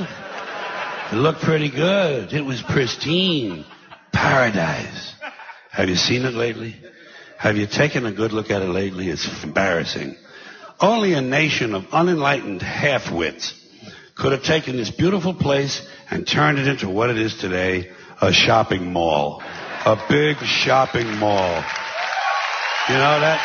It looked pretty good. It was pristine. Paradise. Have you seen it lately? Have you taken a good look at it lately? It's embarrassing. Only a nation of unenlightened half-wits could have taken this beautiful place and turned it into what it is today, a shopping mall. A big shopping mall. You know that?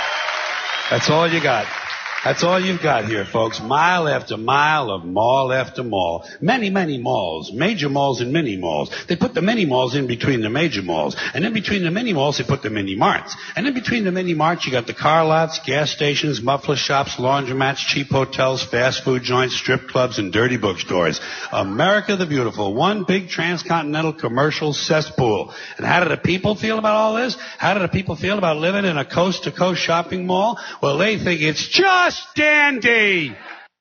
That's all you got. That's all you've got here, folks. Mile after mile of mall after mall. Many, many malls. Major malls and mini malls. They put the mini malls in between the major malls. And in between the mini malls, they put the mini marts. And in between the mini marts, you got the car lots, gas stations, muffler shops, laundromats, cheap hotels, fast food joints, strip clubs, and dirty bookstores. America the Beautiful. One big transcontinental commercial cesspool. And how do the people feel about all this? How do the people feel about living in a coast-to-coast shopping mall? Well, they think it's just dandy.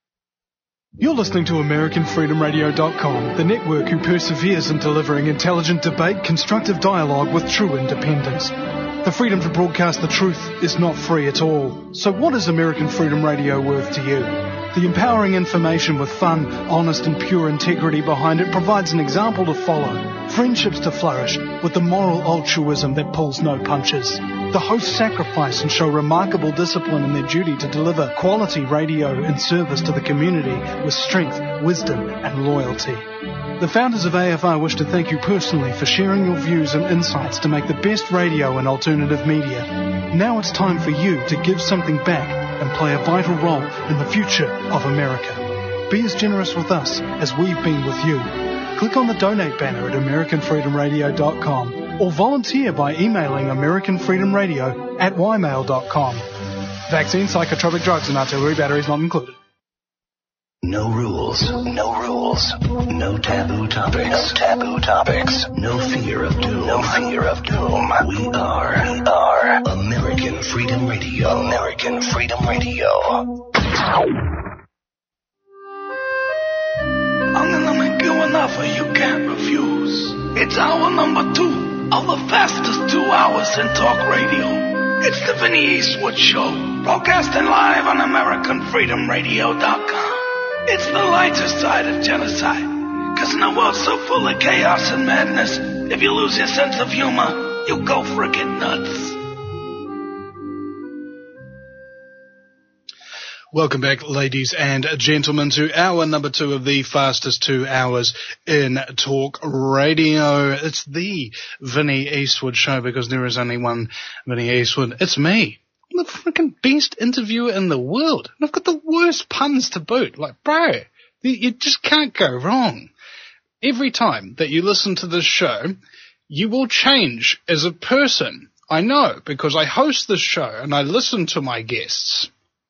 You're listening to American Freedom Radio dot com, the network who perseveres in delivering intelligent debate, constructive dialogue with true independence. The freedom to broadcast the truth is not free at all. So what is American Freedom Radio worth to you? The empowering information with fun, honest and pure integrity behind it provides an example to follow. Friendships to flourish with the moral altruism that pulls no punches. The hosts sacrifice and show remarkable discipline in their duty to deliver quality radio and service to the community with strength, wisdom and loyalty. The founders of A F R wish to thank you personally for sharing your views and insights to make the best radio and alternative media. Now it's time for you to give something back and play a vital role in the future of America. Be as generous with us as we've been with you. Click on the donate banner at American Freedom Radio dot com or volunteer by emailing American Freedom Radio at y mail dot com. Vaccine, psychotropic drugs and artillery batteries not included. No rules, no rules, no taboo topics, no taboo topics, no fear of doom, no fear of doom. We are, we are American Freedom Radio, American Freedom Radio. I'm gonna make you an offer you can't refuse. It's hour number two of the fastest two hours in talk radio. It's the Vinny Eastwood Show, broadcasting live on American Freedom Radio dot com. It's the lighter side of genocide, cause in a world so full of chaos and madness, if you lose your sense of humor, you go frickin' nuts. Welcome back, ladies and gentlemen, to hour number two of the fastest two hours in talk radio. It's the Vinny Eastwood Show, because there is only one Vinny Eastwood. It's me. I'm the freaking best interviewer in the world. And I've got the worst puns to boot. Like, bro, you just can't go wrong. Every time that you listen to this show, you will change as a person. I know, because I host this show and I listen to my guests.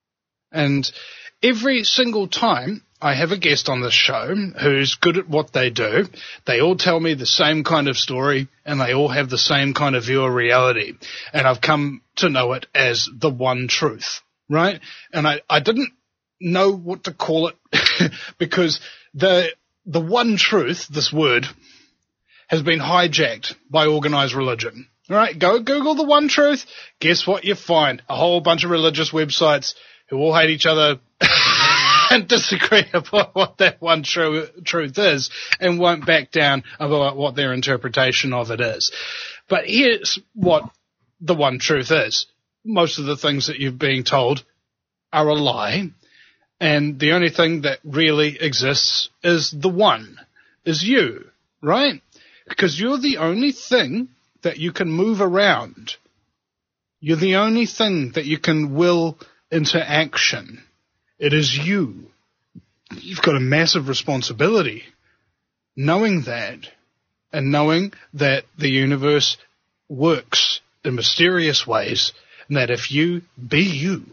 And every single time I have a guest on this show who's good at what they do, they all tell me the same kind of story and they all have the same kind of view of reality. And I've come to know it as the one truth, right? And I, I didn't know what to call it because the the one truth, this word, has been hijacked by organized religion. All right, go Google the one truth. Guess what you find? A whole bunch of religious websites who all hate each other and disagree about what that one true truth is and won't back down about what their interpretation of it is. But here's what the one truth is. Most of the things that you're being told are a lie, and the only thing that really exists is the one, is you, right? Because you're the only thing that you can move around. You're the only thing that you can will into action. It is you. You've got a massive responsibility. Knowing that, and knowing that the universe works in mysterious ways, and that if you be you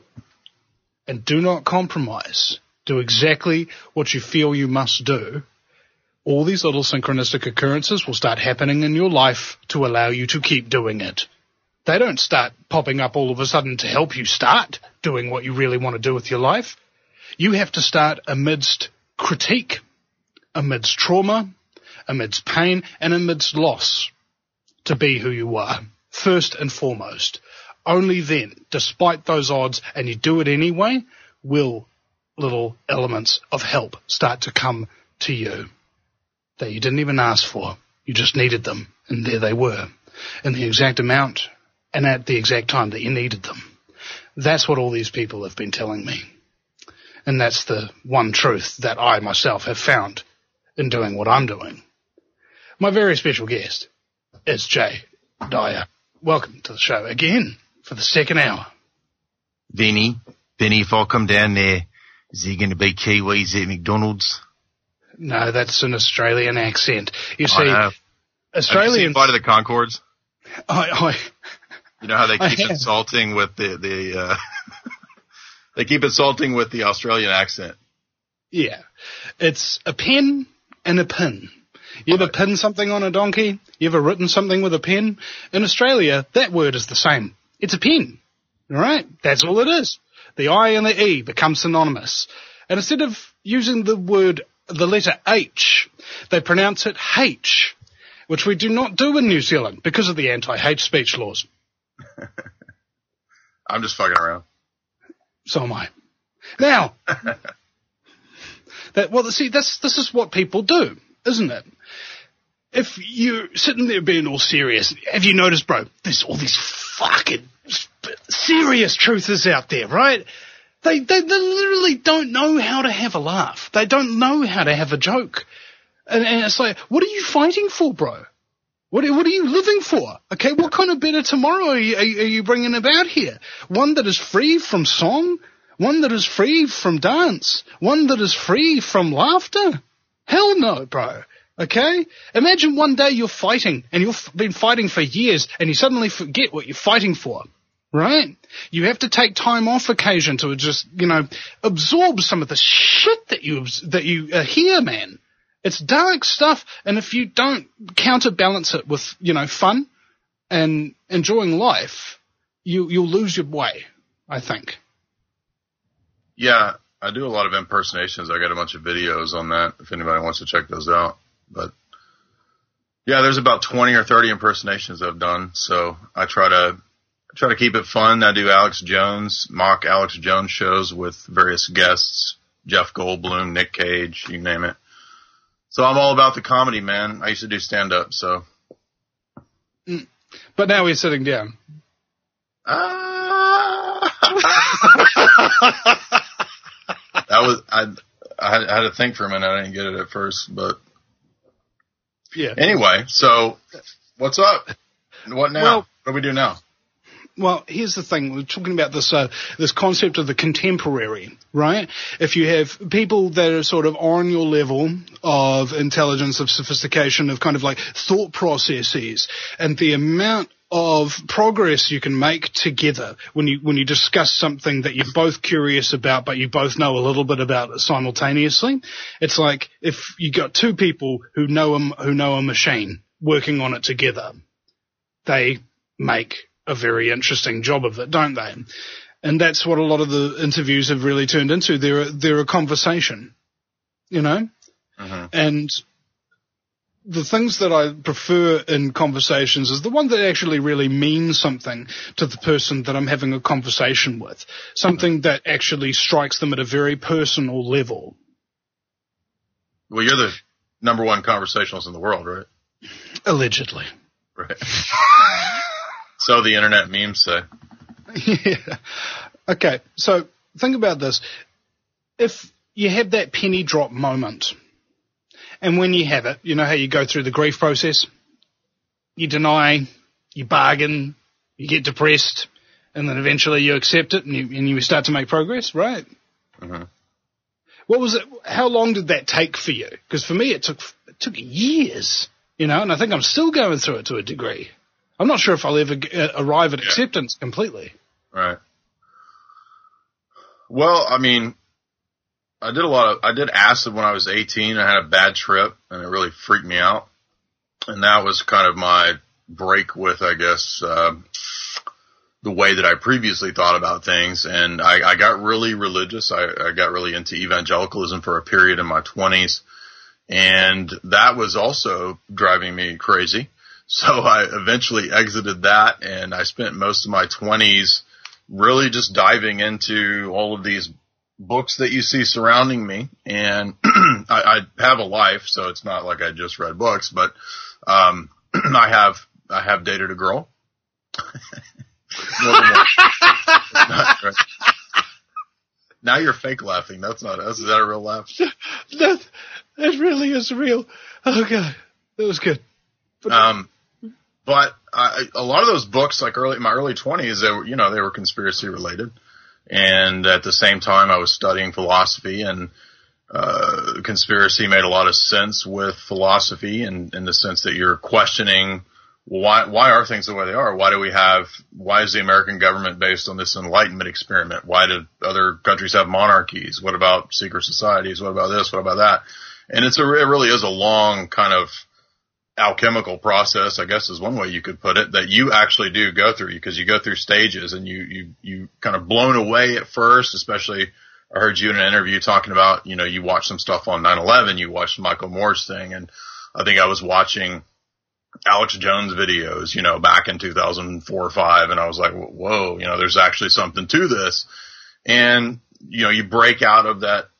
and do not compromise, do exactly what you feel you must do, all these little synchronistic occurrences will start happening in your life to allow you to keep doing it. They don't start popping up all of a sudden to help you start doing what you really want to do with your life. You have to start amidst critique, amidst trauma, amidst pain, and amidst loss to be who you are, first and foremost. Only then, despite those odds, and you do it anyway, will little elements of help start to come to you that you didn't even ask for. You just needed them, and there they were, in the exact amount and at the exact time that you needed them. That's what all these people have been telling me. And that's the one truth that I myself have found in doing what I'm doing. My very special guest is Jay Dyer. Welcome to the show again for the second hour. Vinny, Vinny, if I come down there, is there going to be Kiwis at McDonald's? No, that's an Australian accent. You I see, know. Australians... Have you seen Flight of the Conchords? I, I, you know how they keep I insulting with the, the uh, they keep insulting with the Australian accent. Yeah. It's a pen and a pin. You ever pin something on a donkey? You ever written something with a pen? In Australia, that word is the same. It's a pen. All right? That's all it is. The I and the E become synonymous. And instead of using the word, the letter H, they pronounce it H, which we do not do in New Zealand because of the anti-hate speech laws. I'm just fucking around. So am I. Now, That, well, see, that's, this is what people do, isn't it? If you're sitting there being all serious, have you noticed, bro, there's all these fucking serious truthers out there, right? They, they, they literally don't know how to have a laugh. They don't know how to have a joke. And, and it's like, what are you fighting for, bro? What are, what are you living for? Okay, what kind of better tomorrow are you, are you bringing about here? One that is free from song? One that is free from dance? One that is free from laughter? Hell no, bro. Okay? Imagine one day you're fighting, and you've been fighting for years, and you suddenly forget what you're fighting for. Right? You have to take time off occasion to just, you know, absorb some of the shit that you, that you uh, hear, man. It's dark stuff, and if you don't counterbalance it with, you know, fun and enjoying life, you, you'll lose your way, I think. Yeah, I do a lot of impersonations. I got a bunch of videos on that if anybody wants to check those out. But, yeah, there's about twenty or thirty impersonations I've done, so I try to try to keep it fun. I do Alex Jones, mock Alex Jones shows with various guests, Jeff Goldblum, Nick Cage, you name it. So I'm all about the comedy, man. I used to do stand-up, so. Mm. But now we're sitting down. Uh, that was, I, I had to think for a minute. I didn't get it at first, but. Yeah. Anyway, so what's up? What now? Well, what do we do now? Well, here's the thing. We're talking about this uh, this concept of the contemporary, right? If you have people that are sort of on your level of intelligence, of sophistication, of kind of like thought processes, and the amount of progress you can make together when you when you discuss something that you're both curious about, but you both know a little bit about it simultaneously. It's like if you got two people who know a, who know a machine working on it together, they make a very interesting job of it, don't they? And that's what a lot of the interviews have really turned into. They're a, they're a conversation, you know? Mm-hmm. And the things that I prefer in conversations is the one that actually really means something to the person that I'm having a conversation with, something that actually strikes them at a very personal level. Well, you're the number one conversationalist in the world, right? Allegedly. Right. So the internet memes say. Yeah. Okay, so think about this. If you have that penny drop moment, and when you have it, you know how you go through the grief process? You deny, you bargain, you get depressed, and then eventually you accept it and you, and you start to make progress, right? Mm-hmm. What was it? How long did that take for you? Because for me, it took it took years, you know, and I think I'm still going through it to a degree. I'm not sure if I'll ever uh, arrive at yeah. acceptance completely. Right. Well, I mean, I did a lot of, I did acid when I was eighteen. I had a bad trip and it really freaked me out. And that was kind of my break with, I guess, uh, the way that I previously thought about things. And I, I got really religious. I, I got really into evangelicalism for a period in my twenties. And that was also driving me crazy. So I eventually exited that, and I spent most of my twenties really just diving into all of these books that you see surrounding me. And I, I have a life, so it's not like I just read books, but um, I have I have dated a girl. Not, right. Now you're fake laughing. That's not us. Is that a real laugh? That that really is real. Okay, that was good. But, um. But I, a lot of those books, like early, my early twenties, they were, you know, they were conspiracy related. And at the same time, I was studying philosophy, and uh, conspiracy made a lot of sense with philosophy, and in the sense that you're questioning why why are things the way they are? Why do we have? Why is the American government based on this Enlightenment experiment? Why do other countries have monarchies? What about secret societies? What about this? What about that? And it's a it really is a long kind of alchemical process, I guess is one way you could put it, that you actually do go through, because you go through stages, and you, you, you kind of blown away at first, especially I heard you in an interview talking about, you know, you watched some stuff on nine eleven, you watched Michael Moore's thing, and I think I was watching Alex Jones videos, you know, back in two thousand four or five, and I was like, whoa, you know, there's actually something to this. And, you know, you break out of that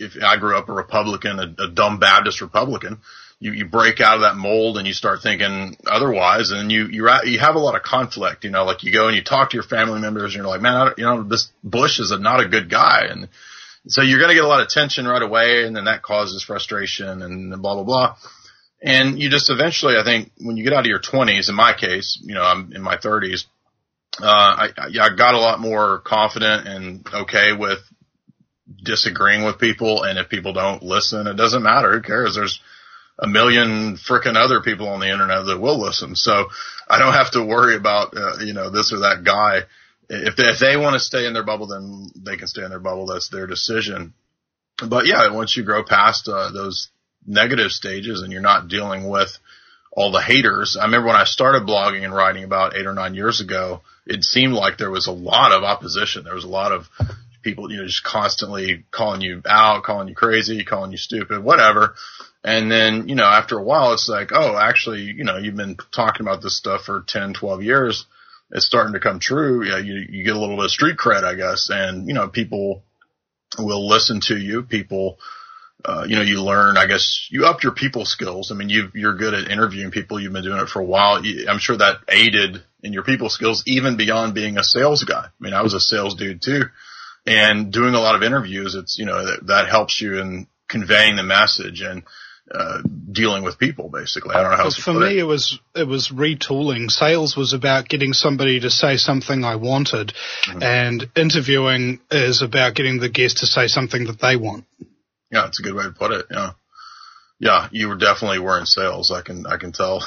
if I grew up a Republican, a, a dumb Baptist Republican, you, you break out of that mold and you start thinking otherwise, and you, you, you have a lot of conflict, you know, like you go and you talk to your family members and you're like, man, I don't, you know, this Bush is a, not a good guy. And so you're going to get a lot of tension right away, and then that causes frustration and blah, blah, blah. And you just eventually, I think, when you get out of your twenties, in my case, you know, I'm in my thirties, uh, I, I got a lot more confident and okay with disagreeing with people. And if people don't listen, it doesn't matter. Who cares? There's a million frickin' other people on the internet that will listen. So I don't have to worry about, uh, you know, this or that guy. If they, if they want to stay in their bubble, then they can stay in their bubble. That's their decision. But yeah, once you grow past uh, those negative stages and you're not dealing with all the haters. I remember when I started blogging and writing about eight or nine years ago, it seemed like there was a lot of opposition. There was a lot of people, you know, just constantly calling you out, calling you crazy, calling you stupid, whatever. And then, you know, after a while, it's like, oh, actually, you know, you've been talking about this stuff for ten, twelve years. It's starting to come true. Yeah, you, you get a little bit of street cred, I guess. And, you know, people will listen to you. People, uh, you know, you learn, I guess, you up your people skills. I mean, you you're good at interviewing people. You've been doing it for a while. I'm sure that aided in your people skills, even beyond being a sales guy. I mean, I was a sales dude too. And doing a lot of interviews, it's, you know, that, that helps you in conveying the message and, uh, dealing with people, basically. I don't know how else to For put me, it. it was, it was retooling. Sales was about getting somebody to say something I wanted, mm-hmm. and interviewing is about getting the guest to say something that they want. Yeah, it's a good way to put it. Yeah. Yeah. You were definitely were in sales. I can, I can tell.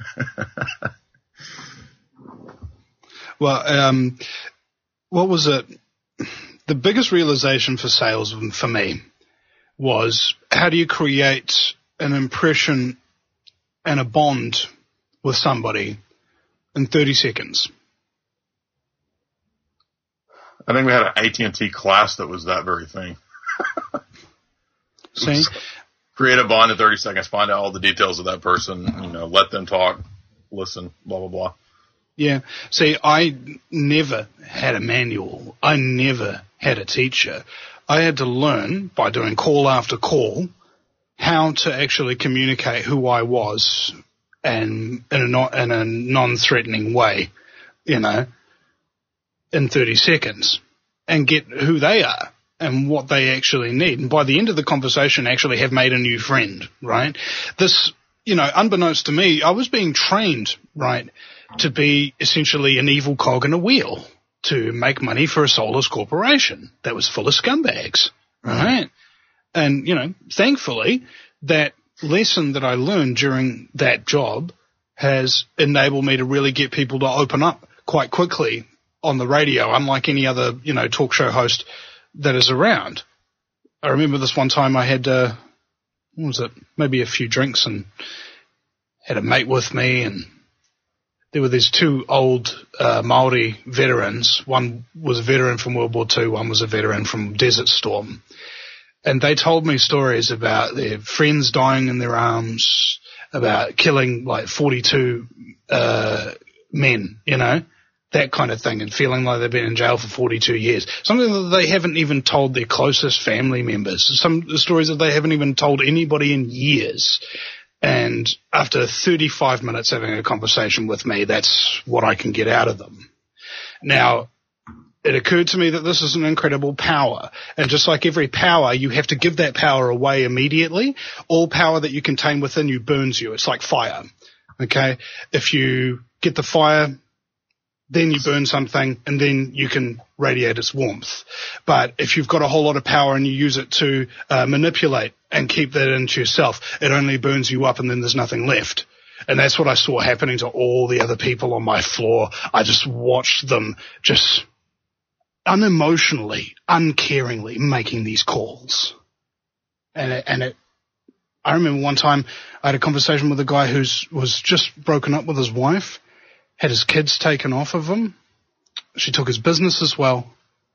Well, um, what was it? The biggest realization for sales for me was, how do you create an impression and a bond with somebody in thirty seconds? I think we had an A T and T class that was that very thing. See? Create a bond in thirty seconds, find out all the details of that person, you know, let them talk, listen, blah, blah, blah. Yeah. See, I never had a manual. I never had a teacher. I had to learn by doing call after call how to actually communicate who I was, and in a, not, in a non-threatening way, you know, in thirty seconds, and get who they are and what they actually need. And by the end of the conversation, actually have made a new friend, right? This, you know, unbeknownst to me, I was being trained, right, to be essentially an evil cog in a wheel, to make money for a soulless corporation that was full of scumbags, right? And, you know, thankfully, that lesson that I learned during that job has enabled me to really get people to open up quite quickly on the radio, unlike any other, you know, talk show host that is around. I remember this one time I had, uh, what was it, maybe a few drinks, and had a mate with me, and there were these two old uh, Māori veterans. One was a veteran from World War Two, one was a veteran from Desert Storm. And they told me stories about their friends dying in their arms, about killing like forty-two uh, men, you know, that kind of thing, and feeling like they've been in jail for forty-two years. Something that they haven't even told their closest family members. Some stories that they haven't even told anybody in years. And after thirty-five minutes having a conversation with me, that's what I can get out of them. Now, it occurred to me that this is an incredible power. And just like every power, you have to give that power away immediately. All power that you contain within you burns you. It's like fire. Okay? If you get the fire, then you burn something, and then you can radiate its warmth. But if you've got a whole lot of power and you use it to uh, manipulate and keep that into yourself, it only burns you up, and then there's nothing left. And that's what I saw happening to all the other people on my floor. I just watched them just unemotionally, uncaringly making these calls. And it, and it, I remember one time I had a conversation with a guy who's was just broken up with his wife, had his kids taken off of him. She took his business as well,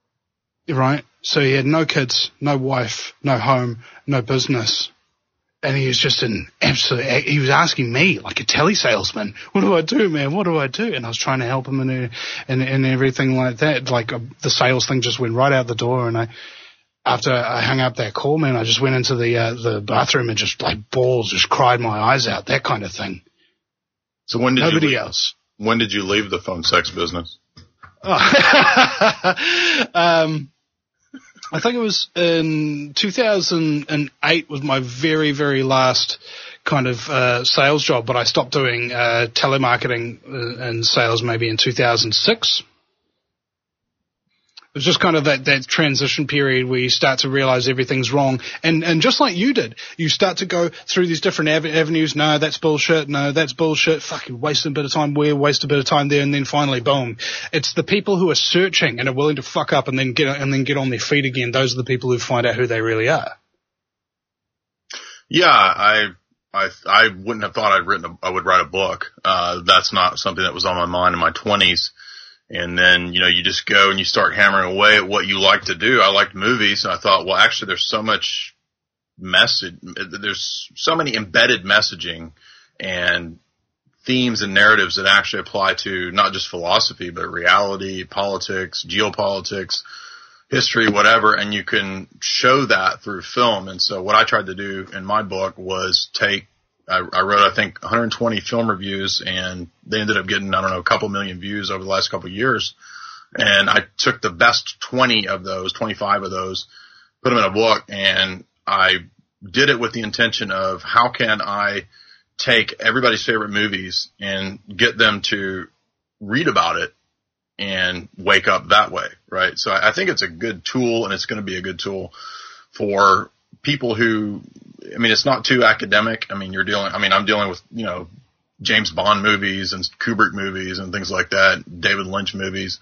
right? So he had no kids, no wife, no home, no business. And he was just an absolute, he was asking me like a telesalesman, what do I do, man? What do I do? And I was trying to help him and, and, and everything like that. Like uh, the sales thing just went right out the door. And I, after I hung up that call, man, I just went into the uh, the bathroom and just like balls, just cried my eyes out, that kind of thing. So when did Nobody you leave, else? When did you leave the phone sex business? Oh. um, I think it was in two thousand eight was my very, very last kind of uh, sales job, but I stopped doing uh, telemarketing uh, and sales maybe in two thousand six. It was just kind of that, that transition period where you start to realize everything's wrong. And, and just like you did, you start to go through these different av- avenues. No, that's bullshit. No, that's bullshit. Fuck, you waste a bit of time where, waste a bit of time there. And then finally, boom. It's the people who are searching and are willing to fuck up and then get, and then get on their feet again. Those are the people who find out who they really are. Yeah, I, I, I wouldn't have thought I'd written, a, I would write a book. Uh, that's not something that was on my mind in my twenties. And then, you know, you just go and you start hammering away at what you like to do. I liked movies, and I thought, well, actually, there's so much message, there's so many embedded messaging and themes and narratives that actually apply to not just philosophy, but reality, politics, geopolitics, history, whatever, and you can show that through film. And so what I tried to do in my book was take I, I wrote, I think, one hundred twenty film reviews, and they ended up getting, I don't know, a couple million views over the last couple of years. And I took the best twenty of those, twenty-five of those, put them in a book, and I did it with the intention of how can I take everybody's favorite movies and get them to read about it and wake up that way, right? So I, I think it's a good tool, and it's going to be a good tool for people who, I mean, it's not too academic. I mean, you're dealing, I mean, I'm dealing with, you know, James Bond movies and Kubrick movies and things like that, David Lynch movies.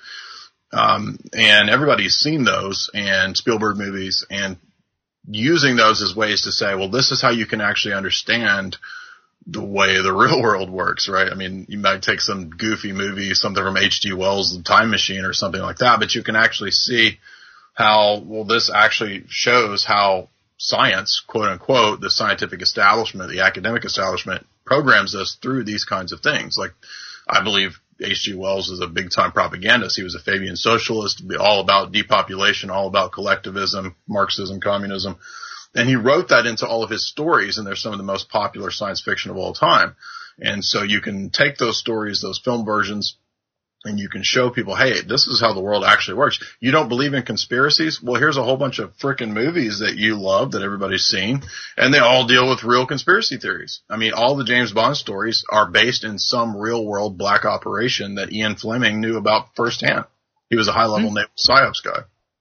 Um, and everybody's seen those, and Spielberg movies, and using those as ways to say, well, this is how you can actually understand the way the real world works, right? I mean, you might take some goofy movie, something from H G Wells' The Time Machine or something like that, but you can actually see how, well, this actually shows how science, quote unquote, the scientific establishment, the academic establishment programs us through these kinds of things. Like, I believe H G Wells is a big time propagandist. He was a Fabian socialist, all about depopulation, all about collectivism, Marxism, communism. And he wrote that into all of his stories, and they're some of the most popular science fiction of all time. And so you can take those stories, those film versions, and you can show people, hey, this is how the world actually works. You don't believe in conspiracies? Well, here's a whole bunch of frickin' movies that you love that everybody's seen, and they all deal with real conspiracy theories. I mean, all the James Bond stories are based in some real-world black operation that Ian Fleming knew about firsthand. He was a high-level mm. naval psyops guy.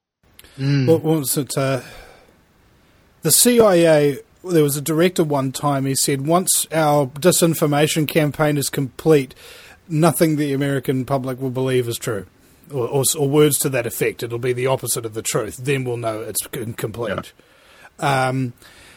Mm. What was it? Uh, the C I A, there was a director one time, he said, once our disinformation campaign is complete, nothing the American public will believe is true, or, or, or words to that effect. It'll be the opposite of the truth. Then we'll know it's incomplete. Yeah. Um,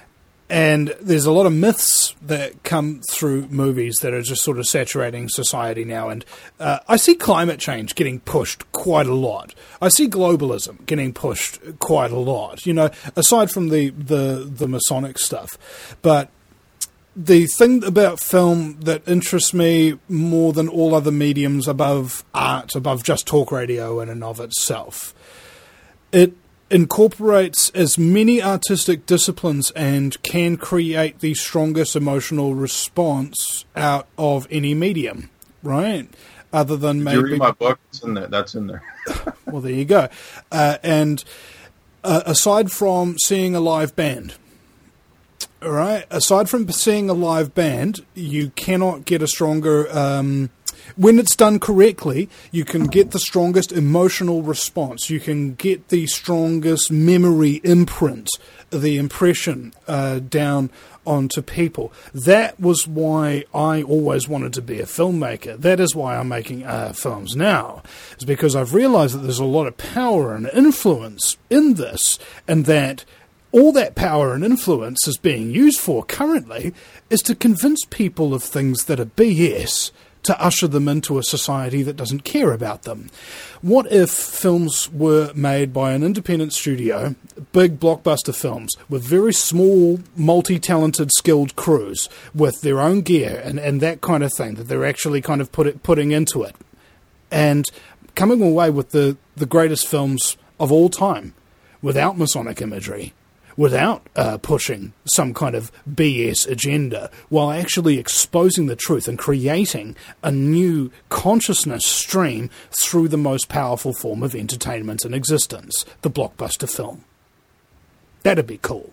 and there's a lot of myths that come through movies that are just sort of saturating society now. And uh, I see climate change getting pushed quite a lot. I see globalism getting pushed quite a lot, you know, aside from the, the, the Masonic stuff. But the thing about film that interests me more than all other mediums above art, above just talk radio in and of itself, it incorporates as many artistic disciplines and can create the strongest emotional response out of any medium, right? Other than maybe... You read my book? It's in there. That's in there. Well, there you go. Uh, and uh, aside from seeing a live band... All right. Aside from seeing a live band, you cannot get a stronger. Um, when it's done correctly, you can get the strongest emotional response. You can get the strongest memory imprint, the impression uh, down onto people. That was why I always wanted to be a filmmaker. That is why I'm making uh, films now. It's because I've realized that there's a lot of power and influence in this, and that all that power and influence is being used for currently is to convince people of things that are B S, to usher them into a society that doesn't care about them. What if films were made by an independent studio, big blockbuster films, with very small, multi-talented, skilled crews, with their own gear and, and that kind of thing, that they're actually kind of put it, putting into it, and coming away with the, the greatest films of all time, without Masonic imagery, without uh, pushing some kind of B S agenda, while actually exposing the truth and creating a new consciousness stream through the most powerful form of entertainment in existence, the blockbuster film. That'd be cool.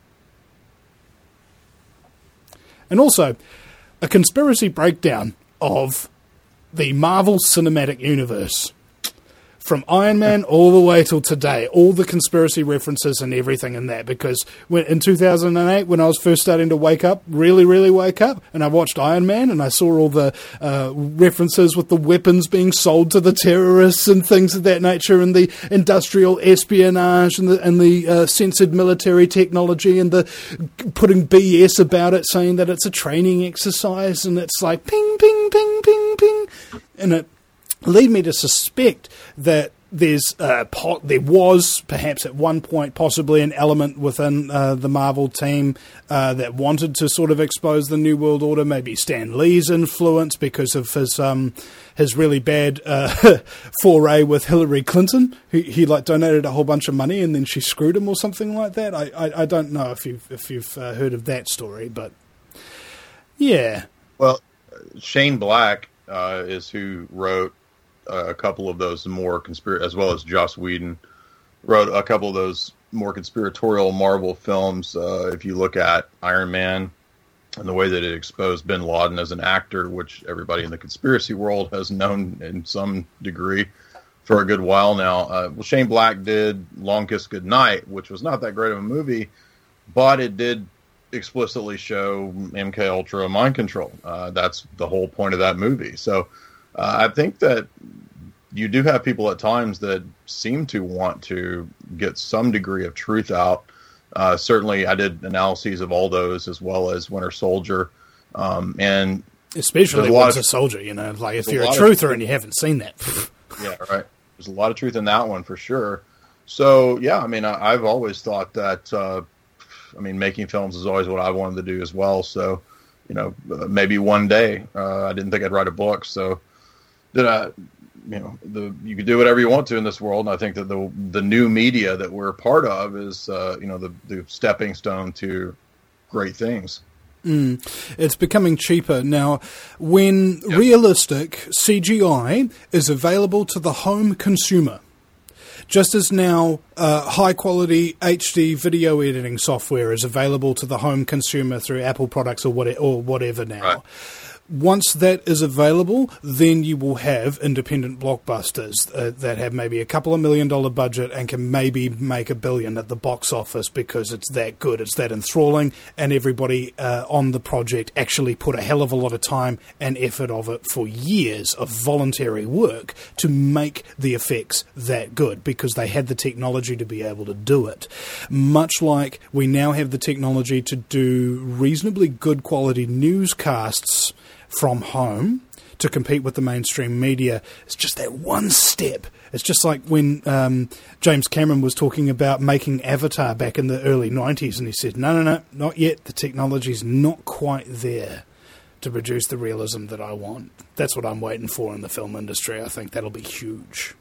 And also, a conspiracy breakdown of the Marvel Cinematic Universe. From Iron Man all the way till today, all the conspiracy references and everything in that, because when, in two thousand eight, when I was first starting to wake up, really, really wake up, and I watched Iron Man, and I saw all the uh, references with the weapons being sold to the terrorists and things of that nature, and the industrial espionage, and the, and the uh, censored military technology, and the putting B S about it, saying that it's a training exercise, and it's like ping, ping, ping, ping, ping, and it lead me to suspect that there's uh, po- there was perhaps at one point possibly an element within uh, the Marvel team uh, that wanted to sort of expose the New World Order, maybe Stan Lee's influence because of his um, his really bad uh, foray with Hillary Clinton. He, he like donated a whole bunch of money and then she screwed him or something like that. I, I, I don't know if you've, if you've uh, heard of that story, but yeah. Well, Shane Black uh, is who wrote Uh, a couple of those more conspiracy, as well as Joss Whedon wrote a couple of those more conspiratorial Marvel films. Uh, if you look at Iron Man and the way that it exposed Bin Laden as an actor, which everybody in the conspiracy world has known in some degree for a good while now. Uh, well, Shane Black did Long Kiss Goodnight, which was not that great of a movie, but it did explicitly show M K Ultra mind control. Uh, that's the whole point of that movie. So Uh, I think that you do have people at times that seem to want to get some degree of truth out. Uh, certainly, I did analyses of all those as well as Winter Soldier. Um, and especially Winter Soldier, you know, like if you're a truther of, and you haven't seen that. Yeah, right. There's a lot of truth in that one for sure. So, yeah, I mean, I, I've always thought that, uh, I mean, making films is always what I wanted to do as well. So, you know, uh, maybe one day. Uh, I didn't think I'd write a book, so... That I, you know, the you can do whatever you want to in this world, and I think that the the new media that we're a part of is, uh, you know, the the stepping stone to great things. Mm, it's becoming cheaper now. When yep. realistic C G I is available to the home consumer, just as now uh, high-quality H D video editing software is available to the home consumer through Apple products or what or whatever now. Right. Once that is available, then you will have independent blockbusters uh, that have maybe a couple of million dollar budget and can maybe make a billion at the box office because it's that good, it's that enthralling, and everybody uh, on the project actually put a hell of a lot of time and effort of it for years of voluntary work to make the effects that good because they had the technology to be able to do it. Much like we now have the technology to do reasonably good quality newscasts from home to compete with the mainstream media. It's just that one step. It's just like when um, James Cameron was talking about making Avatar back in the early nineties, and he said, no, no, no, not yet. The technology's not quite there to produce the realism that I want. That's what I'm waiting for in the film industry. I think that'll be huge.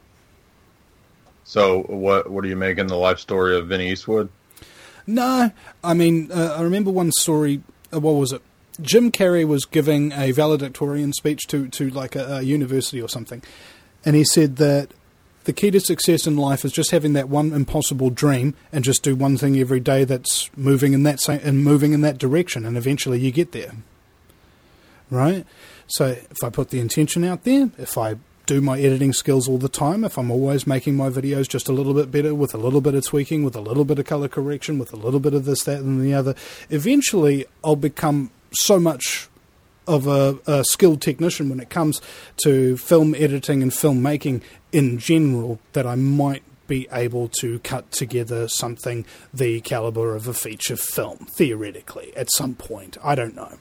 So what what are you making the life story of Vinny Eastwood? No, I mean, uh, I remember one story, uh, what was it? Jim Carrey was giving a valedictorian speech to, to like a, a university or something, and he said that the key to success in life is just having that one impossible dream and just do one thing every day that's moving in that same, and moving in that direction, and eventually you get there. Right? So if I put the intention out there, if I do my editing skills all the time, if I'm always making my videos just a little bit better with a little bit of tweaking, with a little bit of color correction, with a little bit of this, that, and the other, eventually I'll become so much of a, a skilled technician when it comes to film editing and filmmaking in general that I might be able to cut together something the caliber of a feature film, theoretically, at some point. I don't know.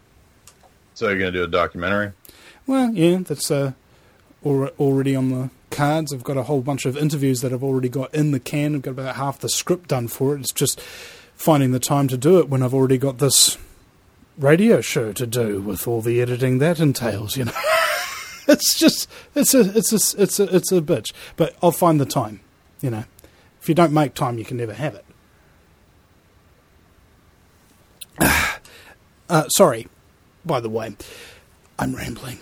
So you're going to do a documentary? Well, yeah, that's uh, already on the cards. I've got a whole bunch of interviews that I've already got in the can. I've got about half the script done for it. It's just finding the time to do it when I've already got this radio show to do with all the editing that entails, you know. It's just, it's a, it's a, it's a, it's a bitch. But I'll find the time, you know. If you don't make time, you can never have it. uh, sorry, by the way, I'm rambling.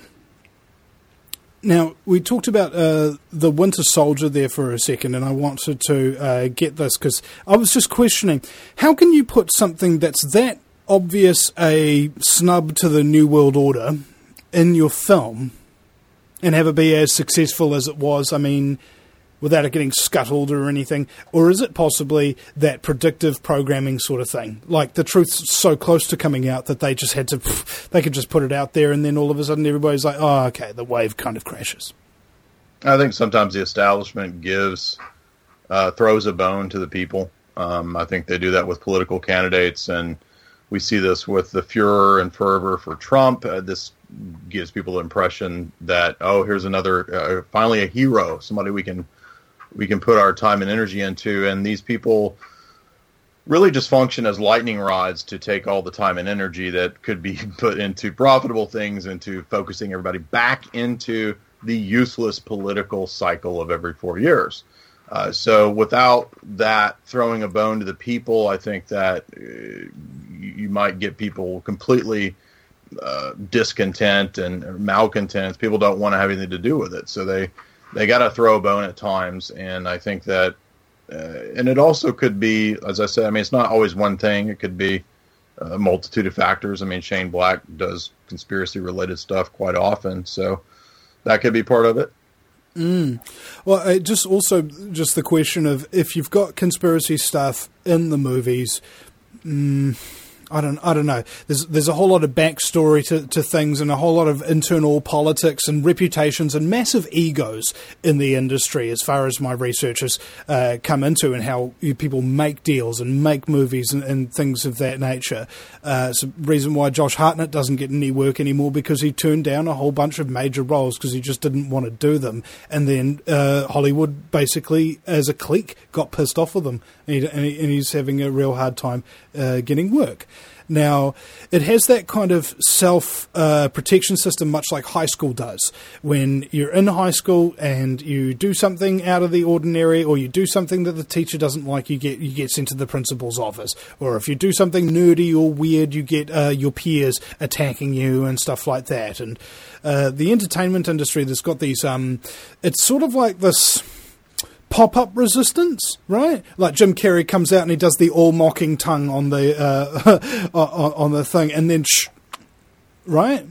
Now, we talked about uh, the Winter Soldier there for a second, and I wanted to uh, get this because I was just questioning, how can you put something that's that obvious a snub to the New World Order in your film and have it be as successful as it was, I mean, without it getting scuttled or anything? Or is it possibly that predictive programming sort of thing? Like the truth's so close to coming out that they just had to, they could just put it out there and then all of a sudden everybody's like, oh, okay, the wave kind of crashes. I think sometimes the establishment gives, uh, throws a bone to the people. Um, I think they do that with political candidates, and we see this with the furor and fervor for Trump. Uh, this gives people the impression that, oh, here's another, uh, finally a hero, somebody we can we can put our time and energy into. And these people really just function as lightning rods to take all the time and energy that could be put into profitable things, into focusing everybody back into the useless political cycle of every four years. Uh, so without that throwing a bone to the people, I think that uh, you might get people completely uh, discontent and malcontent. People don't want to have anything to do with it. So they, they got to throw a bone at times. And I think that, uh, and it also could be, as I said, I mean, it's not always one thing. It could be a multitude of factors. I mean, Shane Black does conspiracy related stuff quite often. So that could be part of it. Mm. Well, it just also just the question of if you've got conspiracy stuff in the movies, mm, I don't, I don't know. There's there's a whole lot of backstory to, to things, and a whole lot of internal politics and reputations and massive egos in the industry, as far as my research has uh, come into, and how you, people make deals and make movies and, and things of that nature. Uh, it's the reason why Josh Hartnett doesn't get any work anymore, because he turned down a whole bunch of major roles because he just didn't want to do them. And then uh, Hollywood basically, as a clique, got pissed off with him, and, he, and, he, and he's having a real hard time uh, getting work. Now, it has that kind of self-protection uh, system, much like high school does. When you're in high school and you do something out of the ordinary, or you do something that the teacher doesn't like, you get you get sent to the principal's office. Or if you do something nerdy or weird, you get uh, your peers attacking you and stuff like that. And uh, the entertainment industry, there's got these... Um, it's sort of like this... pop-up resistance, right? Like Jim Carrey comes out and he does the all-mocking tongue on the uh, on the thing, and then shh, right?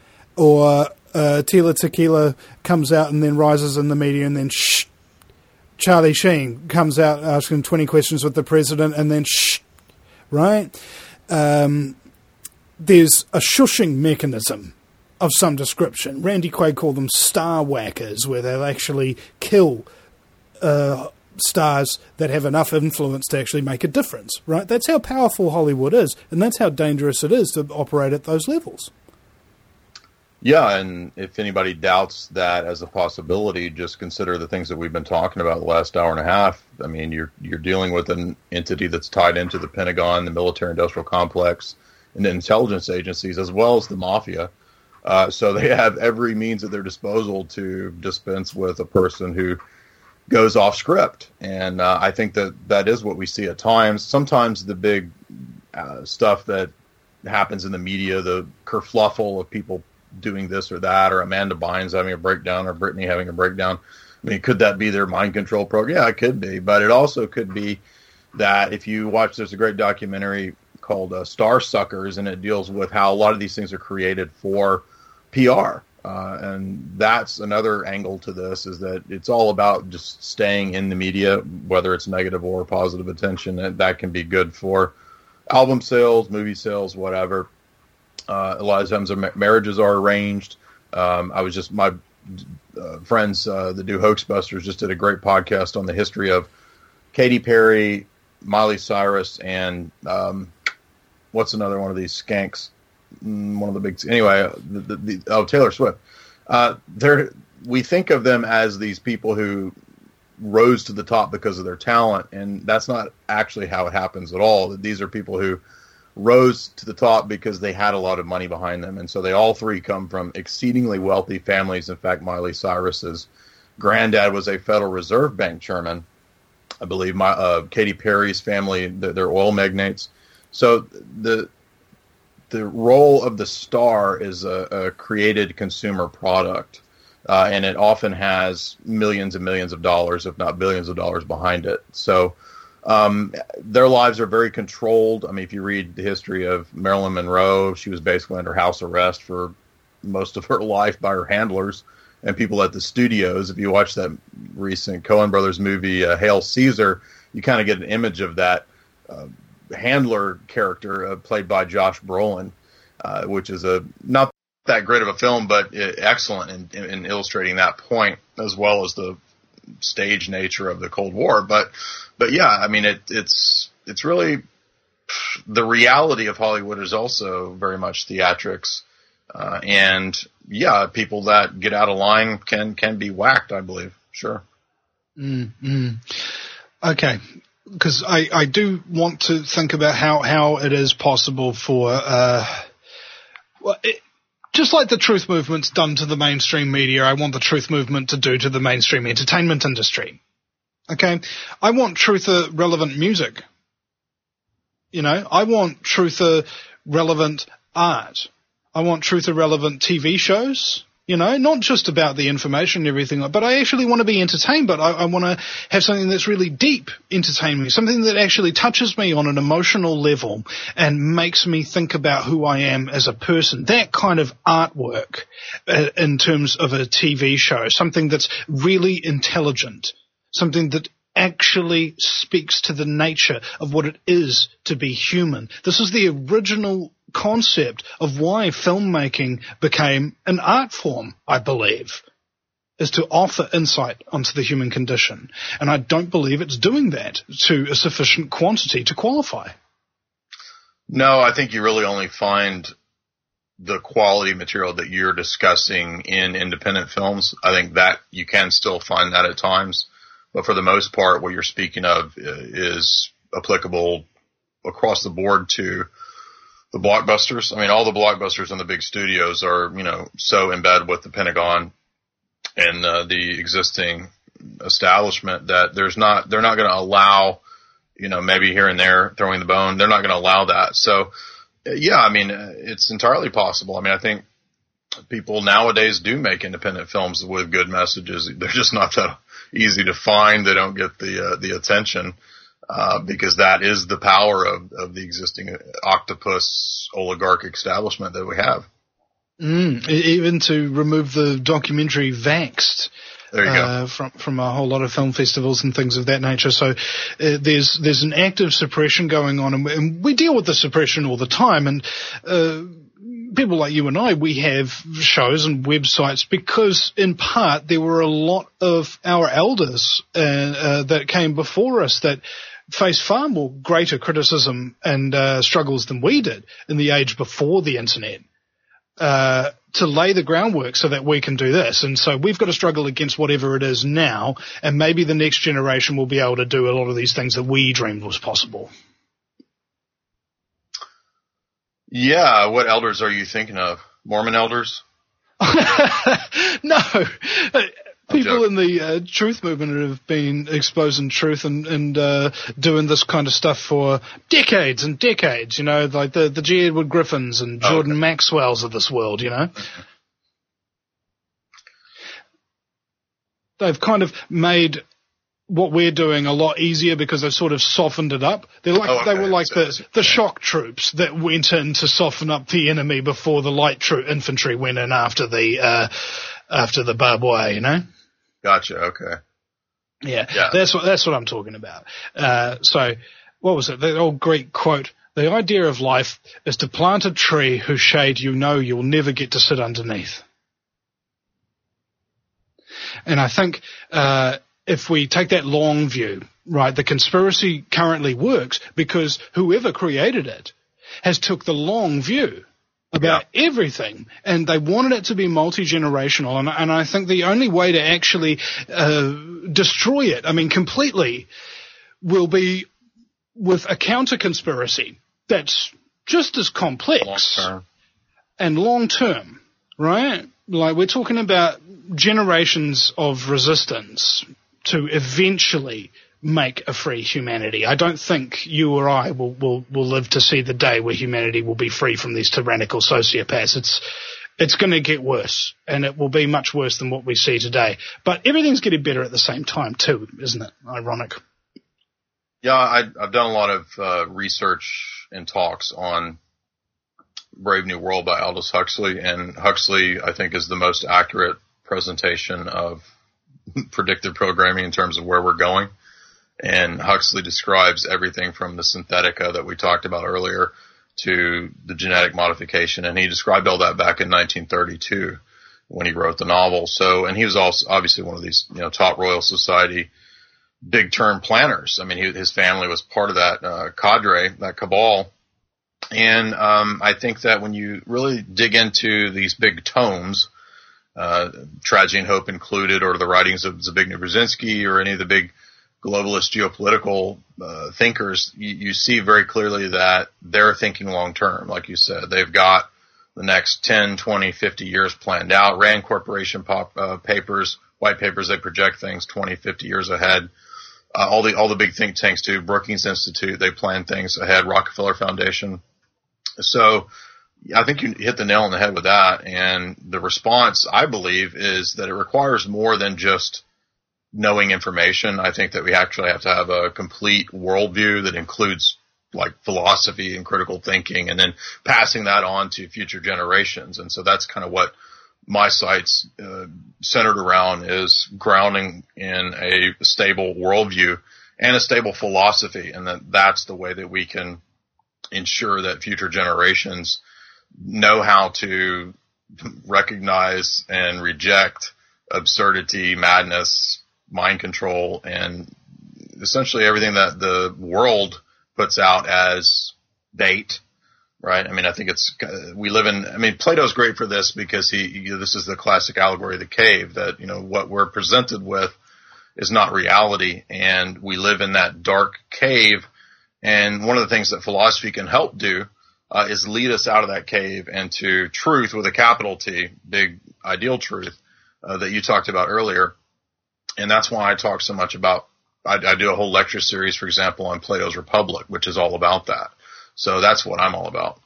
Or uh, Tila Tequila comes out and then rises in the media, and then shh. Charlie Sheen comes out asking twenty questions with the president, and then shh, right? Um, there's a shushing mechanism of some description. Randy Quaid called them star whackers, where they'll actually kill Uh, stars that have enough influence to actually make a difference, right? That's how powerful Hollywood is, and that's how dangerous it is to operate at those levels. Yeah, and if anybody doubts that as a possibility, just consider the things that we've been talking about the last hour and a half. I mean, you're you're dealing with an entity that's tied into the Pentagon, the military-industrial complex, and the intelligence agencies, as well as the mafia. Uh, so they have every means at their disposal to dispense with a person who goes off script. And uh, I think that that is what we see at times. Sometimes the big uh, stuff that happens in the media, the kerfluffle of people doing this or that, or Amanda Bynes having a breakdown, or Brittany having a breakdown. I mean, could that be their mind control program? Yeah, it could be. But it also could be that if you watch, there's a great documentary called uh, Star Suckers, and it deals with how a lot of these things are created for P R. Uh, and that's another angle to this, is that it's all about just staying in the media, whether it's negative or positive attention. That, that can be good for album sales, movie sales, whatever. Uh, a lot of times their marriages are arranged. Um, I was just, my uh, friends uh, that do Hoaxbusters just did a great podcast on the history of Katy Perry, Miley Cyrus, and um, what's another one of these skanks? One of the big, anyway, the, the, the, oh, Taylor Swift. Uh, they're, we think of them as these people who rose to the top because of their talent, and that's not actually how it happens at all. These are people who rose to the top because they had a lot of money behind them, and so they all three come from exceedingly wealthy families. In fact, Miley Cyrus's granddad was a Federal Reserve Bank chairman, I believe my uh, Katy Perry's family, they're oil magnates. So the the role of the star is a, a created consumer product, uh, and it often has millions and millions of dollars, if not billions of dollars, behind it. So um, their lives are very controlled. I mean, if you read the history of Marilyn Monroe, she was basically under house arrest for most of her life by her handlers and people at the studios. If you watch that recent Coen Brothers movie, uh, Hail Caesar, you kind of get an image of that uh, handler character uh, played by Josh Brolin, uh, which is a not that great of a film, but uh, excellent in, in illustrating that point, as well as the stage nature of the Cold War. But, but yeah, I mean, it, it's it's really the reality of Hollywood is also very much theatrics. Uh, and yeah, people that get out of line can, can be whacked, I believe. Sure. Mm-hmm. Okay. Because I, I do want to think about how, how it is possible for, uh, well, it, just like the truth movement's done to the mainstream media, I want the truth movement to do to the mainstream entertainment industry. Okay. I want truther relevant music. You know, I want truther relevant art. I want truth relevant T V shows, you know, not just about the information and everything, but I actually want to be entertained, but I, I want to have something that's really deep entertaining, something that actually touches me on an emotional level and makes me think about who I am as a person. That kind of artwork uh, in terms of a T V show, something that's really intelligent, something that actually speaks to the nature of what it is to be human. This is the original concept of why filmmaking became an art form, I believe, is to offer insight onto the human condition. And I don't believe it's doing that to a sufficient quantity to qualify. No, I think you really only find the quality material that you're discussing in independent films. I think that you can still find that at times. But for the most part, what you're speaking of is applicable across the board to the blockbusters. I mean, all the blockbusters in the big studios are, you know, so in bed with the Pentagon and uh, the existing establishment that there's not, they're not going to allow, you know, maybe here and there throwing the bone. They're not going to allow that. So, yeah, I mean, it's entirely possible. I mean, I think people nowadays do make independent films with good messages. They're just not that easy to find. They don't get the uh, the attention. Uh, because that is the power of, of the existing octopus oligarch establishment that we have. Mm, even to remove the documentary Vaxxed there you uh, go. from from a whole lot of film festivals and things of that nature. So uh, there's there's an active suppression going on, and we, and we deal with the suppression all the time. And uh, people like you and I, we have shows and websites because, in part, there were a lot of our elders uh, uh, that came before us that faced far more greater criticism and uh, struggles than we did in the age before the internet uh, to lay the groundwork so that we can do this. And so we've got to struggle against whatever it is now, and maybe the next generation will be able to do a lot of these things that we dreamed was possible. Yeah, what elders are you thinking of? Mormon elders? No. People in the uh, truth movement have been exposing truth and, and uh, doing this kind of stuff for decades and decades, you know, like the, the G. Edward Griffins and Jordan oh, okay. Maxwell's of this world, you know. They've kind of made what we're doing a lot easier because they've sort of softened it up. They're like, oh, okay. They were like so, the, the shock troops that went in to soften up the enemy before the light troop infantry went in after the uh, after the barbed wire, you know. Gotcha. Okay. Yeah, yeah, that's what that's what I'm talking about. Uh, so, what was it? The old Greek quote: "The idea of life is to plant a tree whose shade you know you'll never get to sit underneath." And I think uh, if we take that long view, right, the conspiracy currently works because whoever created it has took the long view about yeah. everything, and they wanted it to be multi-generational, and, and I think the only way to actually uh, destroy it, I mean completely, will be with a counter-conspiracy that's just as complex long-term. and long-term, right? Like we're talking about generations of resistance to eventually make a free humanity. I don't think you or I will, will, will live to see the day where humanity will be free from these tyrannical sociopaths. It's, it's going to get worse, and it will be much worse than what we see today. But everything's getting better at the same time too, isn't it? Ironic. Yeah, I, I've done a lot of uh, research and talks on Brave New World by Aldous Huxley, and Huxley, I think, is the most accurate presentation of predictive programming in terms of where we're going. And Huxley describes everything from the synthetica that we talked about earlier to the genetic modification, and he described all that back in nineteen thirty-two when he wrote the novel. So, and he was also obviously one of these, you know, top Royal Society big term planners. I mean, he, his family was part of that uh, cadre, that cabal. And um, I think that when you really dig into these big tomes, uh, Tragedy and Hope included, or the writings of Zbigniew Brzezinski, or any of the big globalist geopolitical uh, thinkers, you, you see very clearly that they're thinking long term. Like you said, they've got the next ten, twenty, fifty years planned out. Rand Corporation pop, uh, papers, white papers, they project things twenty, fifty years ahead. Uh, all the all the big think tanks too. Brookings Institute, they plan things ahead. Rockefeller Foundation. So I think you hit the nail on the head with that. And the response, I believe, is that it requires more than just knowing information. I think that we actually have to have a complete worldview that includes like philosophy and critical thinking, and then passing that on to future generations. And so that's kind of what my site's uh, centered around, is grounding in a stable worldview and a stable philosophy. And that that's the way that we can ensure that future generations know how to recognize and reject absurdity, madness, mind control, and essentially everything that the world puts out as bait, right? I mean, I think it's, we live in, I mean, Plato's great for this because he, you know, this is the classic allegory of the cave, that, you know, what we're presented with is not reality, and we live in that dark cave. And one of the things that philosophy can help do uh, is lead us out of that cave and to truth with a capital T, big ideal truth uh, that you talked about earlier. And that's why I talk so much about, I, I do a whole lecture series, for example, on Plato's Republic, which is all about that. So that's what I'm all about.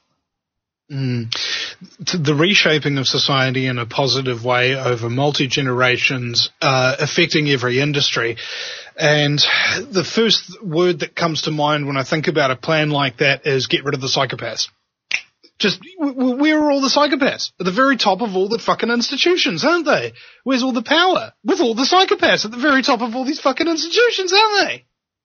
Mm. The reshaping of society in a positive way over multi-generations, uh, affecting every industry. And the first word that comes to mind when I think about a plan like that is get rid of the psychopaths. Just, where are all the psychopaths? At the very top of all the fucking institutions, aren't they? Where's all the power? With all the psychopaths at the very top of all these fucking institutions, aren't they?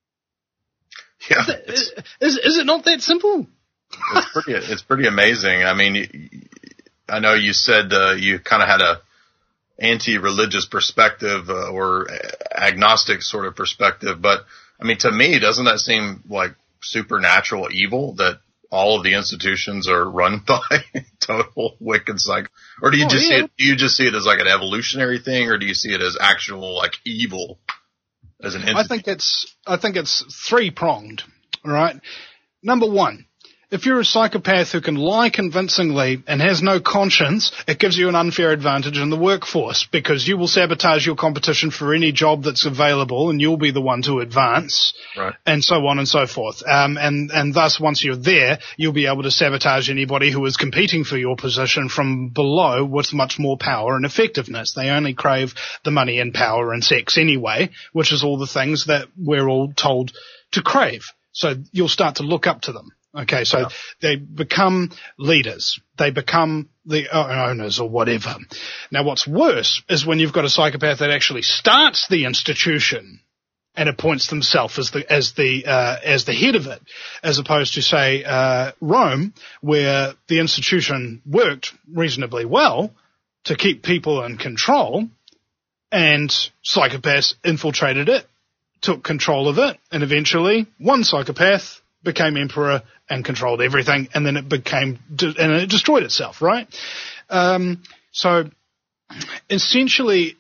Yeah. Is, that, is, is it not that simple? It's pretty, it's pretty amazing. I mean, I know you said uh, you kind of had a anti-religious perspective uh, or agnostic sort of perspective, but I mean, to me, doesn't that seem like supernatural evil that all of the institutions are run by total wicked psych? Or do you oh, just yeah. see it, do you just see it as like an evolutionary thing, or do you see it as actual like evil as an entity? I think it's, I think it's three pronged, right? Number one, if you're a psychopath who can lie convincingly and has no conscience, it gives you an unfair advantage in the workforce, because you will sabotage your competition for any job that's available, and you'll be the one to advance, right, and so on and so forth. Um, and, and thus, once you're there, you'll be able to sabotage anybody who is competing for your position from below with much more power and effectiveness. They only crave the money and power and sex anyway, which is all the things that we're all told to crave. So you'll start to look up to them. Okay, so yeah. They become leaders. They become the owners or whatever. Now, what's worse is when you've got a psychopath that actually starts the institution and appoints themselves as the as the uh, as the head of it, as opposed to, say, uh, Rome, where the institution worked reasonably well to keep people in control, and psychopaths infiltrated it, took control of it, and eventually one psychopath became emperor and controlled everything, and then it became, and it destroyed itself, right? Um, so essentially,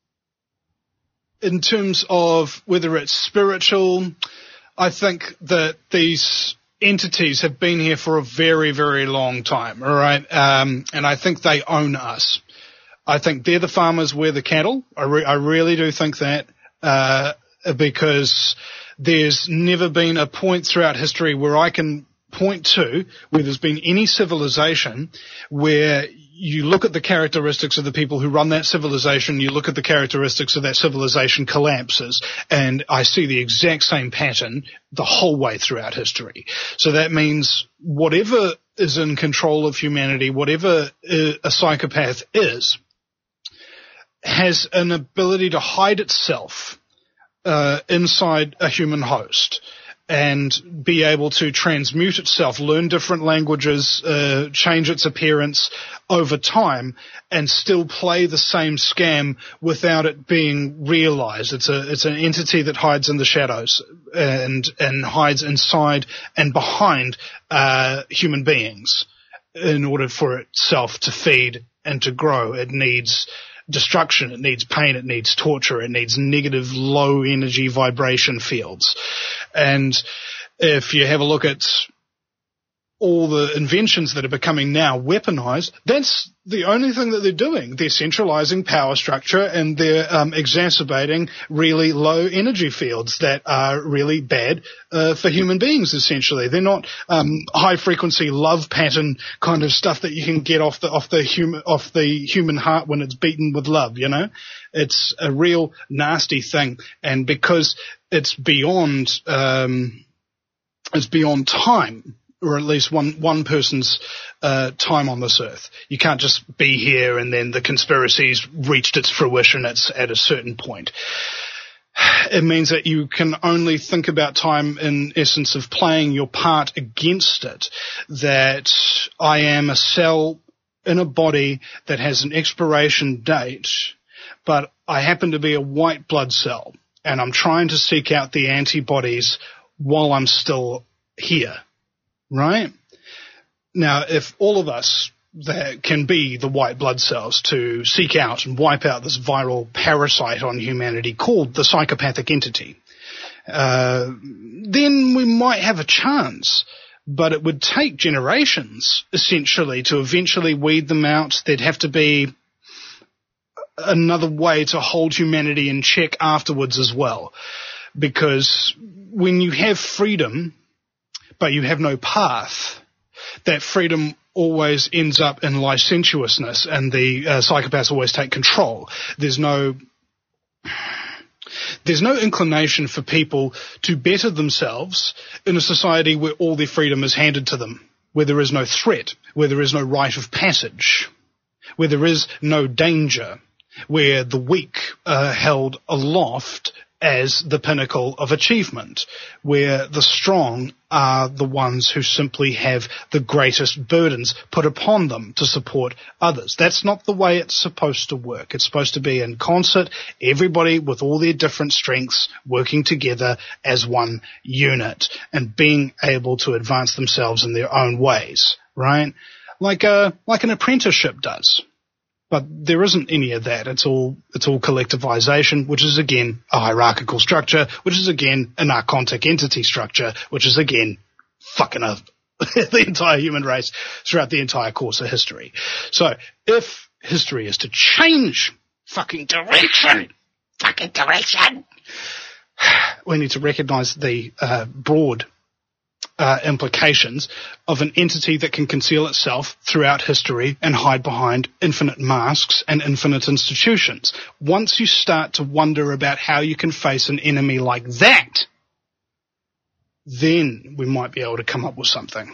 in terms of whether it's spiritual, I think that these entities have been here for a very, very long time, all right? Um, and I think they own us. I think they're the farmers, we're the cattle. I, re- I really do think that. Uh, because there's never been a point throughout history where I can point to where there's been any civilization where you look at the characteristics of the people who run that civilization, you look at the characteristics of that civilization collapses, and I see the exact same pattern the whole way throughout history. So that means whatever is in control of humanity, whatever a psychopath is, has an ability to hide itself uh, inside a human host and be able to transmute itself, learn different languages, uh, change its appearance over time, and still play the same scam without it being realized. It's a, it's an entity that hides in the shadows and, and hides inside and behind, uh, human beings in order for itself to feed and to grow. It needs destruction, it needs pain, it needs torture, it needs negative low energy vibration fields. And if you have a look at all the inventions that are becoming now weaponized, that's the only thing that they're doing. They're centralizing power structure, and they're um, exacerbating really low energy fields that are really bad uh, for human beings, essentially. They're not um, high frequency love pattern kind of stuff that you can get off the off the human off the human heart when it's beaten with love, you know? It's a real nasty thing, and because it's beyond um, it's beyond time, or at least one one person's uh, time on this earth. You can't just be here and then the conspiracy's reached its fruition it's at a certain point. It means that you can only think about time in essence of playing your part against it, that I am a cell in a body that has an expiration date, but I happen to be a white blood cell, and I'm trying to seek out the antibodies while I'm still here. Right? Now, if all of us that can be the white blood cells to seek out and wipe out this viral parasite on humanity called the psychopathic entity, uh, then we might have a chance. But it would take generations, essentially, to eventually weed them out. There'd have to be another way to hold humanity in check afterwards as well. Because when you have freedom, but you have no path, that freedom always ends up in licentiousness, and the uh, psychopaths always take control. There's no, there's no inclination for people to better themselves in a society where all their freedom is handed to them, where there is no threat, where there is no rite of passage, where there is no danger, where the weak are held aloft as the pinnacle of achievement, where the strong are the ones who simply have the greatest burdens put upon them to support others. That's not the way it's supposed to work. It's supposed to be in concert, everybody with all their different strengths working together as one unit and being able to advance themselves in their own ways, right? Like a, like an apprenticeship does. But there isn't any of that. It's all it's all collectivization, which is again a hierarchical structure, which is again a narcotic entity structure, which is again fucking up the entire human race throughout the entire course of history. So if history is to change fucking direction, fucking direction, we need to recognize the uh, broad Uh, implications of an entity that can conceal itself throughout history and hide behind infinite masks and infinite institutions. Once you start to wonder about how you can face an enemy like that, then we might be able to come up with something.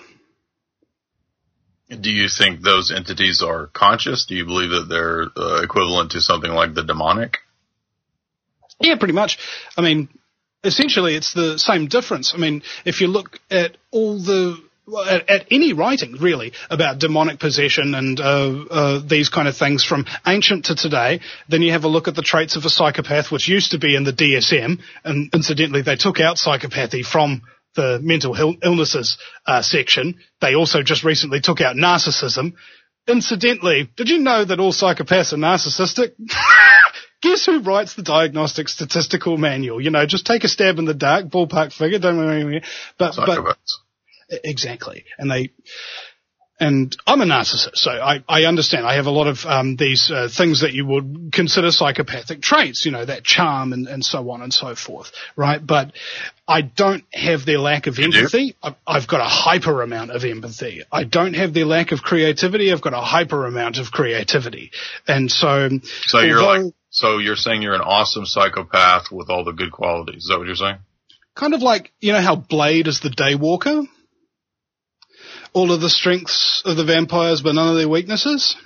Do you think those entities are conscious? Do you believe that they're uh, equivalent to something like the demonic? Yeah, pretty much. I mean, essentially, it's the same difference. I mean, if you look at all the, at, at any writing, really, about demonic possession and uh, uh, these kind of things from ancient to today, then you have a look at the traits of a psychopath, which used to be in the D S M, and incidentally, they took out psychopathy from the mental Ill- illnesses uh, section. They also just recently took out narcissism. Incidentally, did you know that all psychopaths are narcissistic? Guess who writes the Diagnostic Statistical Manual? You know, just take a stab in the dark, ballpark figure, don't worry. But, but, exactly. And they, And I'm a narcissist, so I, I understand. I have a lot of um, these uh, things that you would consider psychopathic traits, you know, that charm and, and so on and so forth, right? But I don't have their lack of empathy. I've, I've got a hyper amount of empathy. I don't have their lack of creativity. I've got a hyper amount of creativity. And so... So you're like, so you're saying you're an awesome psychopath with all the good qualities. Is that what you're saying? Kind of like, you know how Blade is the Daywalker? All of the strengths of the vampires, but none of their weaknesses.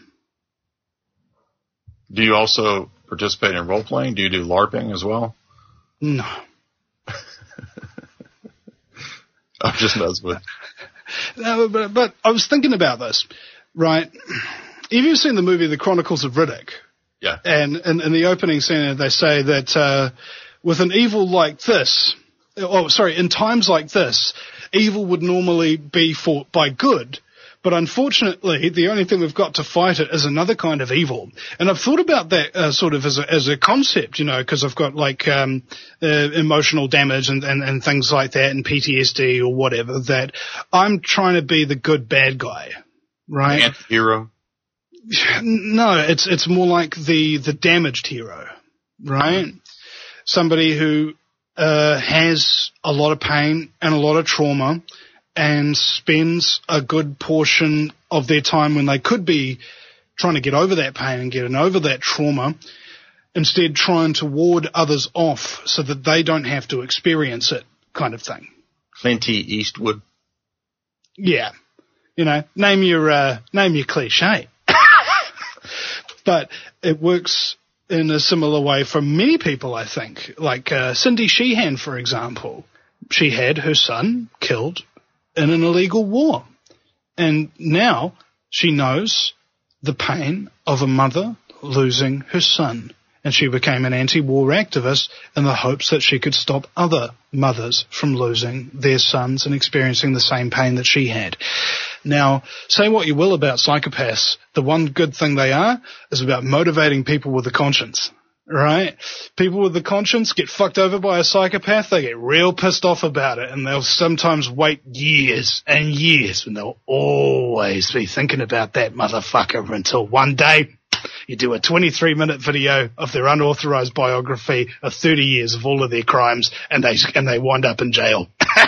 Do you also participate in role playing? Do you do LARPing as well? No. I'm just messing with. No, but, but I was thinking about this, right? Have you seen the movie The Chronicles of Riddick? Yeah. And in, in the opening scene, they say that uh, with an evil like this, oh, sorry, in times like this, evil would normally be fought by good, but unfortunately, the only thing we've got to fight it is another kind of evil. And I've thought about that uh, sort of as a, as a concept, you know, because I've got like um, uh, emotional damage and, and, and things like that, and P T S D or whatever. That I'm trying to be the good bad guy, right? Anti-hero. No, it's it's more like the the damaged hero, right? Mm-hmm. Somebody who Uh, has a lot of pain and a lot of trauma and spends a good portion of their time when they could be trying to get over that pain and getting over that trauma, instead trying to ward others off so that they don't have to experience it, kind of thing. Clint Eastwood. Yeah. You know, name your, uh, name your cliche. But it works in a similar way for many people, I think. Like uh, Cindy Sheehan, for example. She had her son killed in an illegal war. And now she knows the pain of a mother losing her son. And she became an anti-war activist in the hopes that she could stop other mothers from losing their sons and experiencing the same pain that she had. Now, say what you will about psychopaths, the one good thing they are is about motivating people with a conscience, right? People with the conscience get fucked over by a psychopath, they get real pissed off about it, and they'll sometimes wait years and years, and they'll always be thinking about that motherfucker until one day you do a twenty-three minute video of their unauthorized biography of thirty years of all of their crimes, and they and they wind up in jail.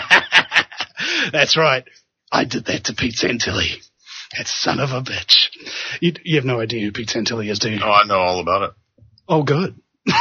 That's right. I did that to Pete Santilli. That son of a bitch. You, you have no idea who Pete Santilli is, do you? Oh, I know all about it. Oh, good.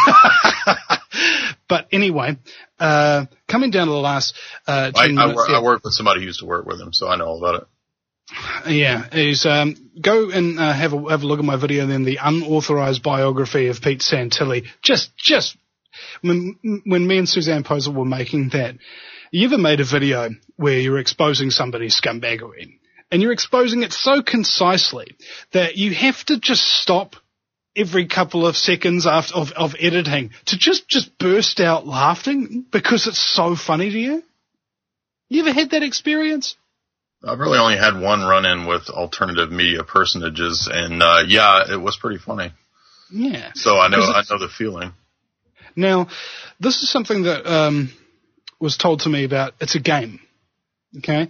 But anyway, uh, coming down to the last uh, I, ten I, minutes. wor- yeah. I work with somebody who used to work with him, so I know all about it. Yeah, is um, go and uh, have a have a look at my video. Then the unauthorized biography of Pete Santilli. Just, just when when me and Suzanne Poser were making that, you ever made a video where you're exposing somebody's scumbaggery, and you're exposing it so concisely that you have to just stop every couple of seconds after of, of editing to just just burst out laughing because it's so funny to you? You ever had that experience? I've really only had one run-in with alternative media personages, and uh, yeah, it was pretty funny. Yeah. So I know I know the feeling. Now, this is something that um, was told to me about. It's a game. Okay.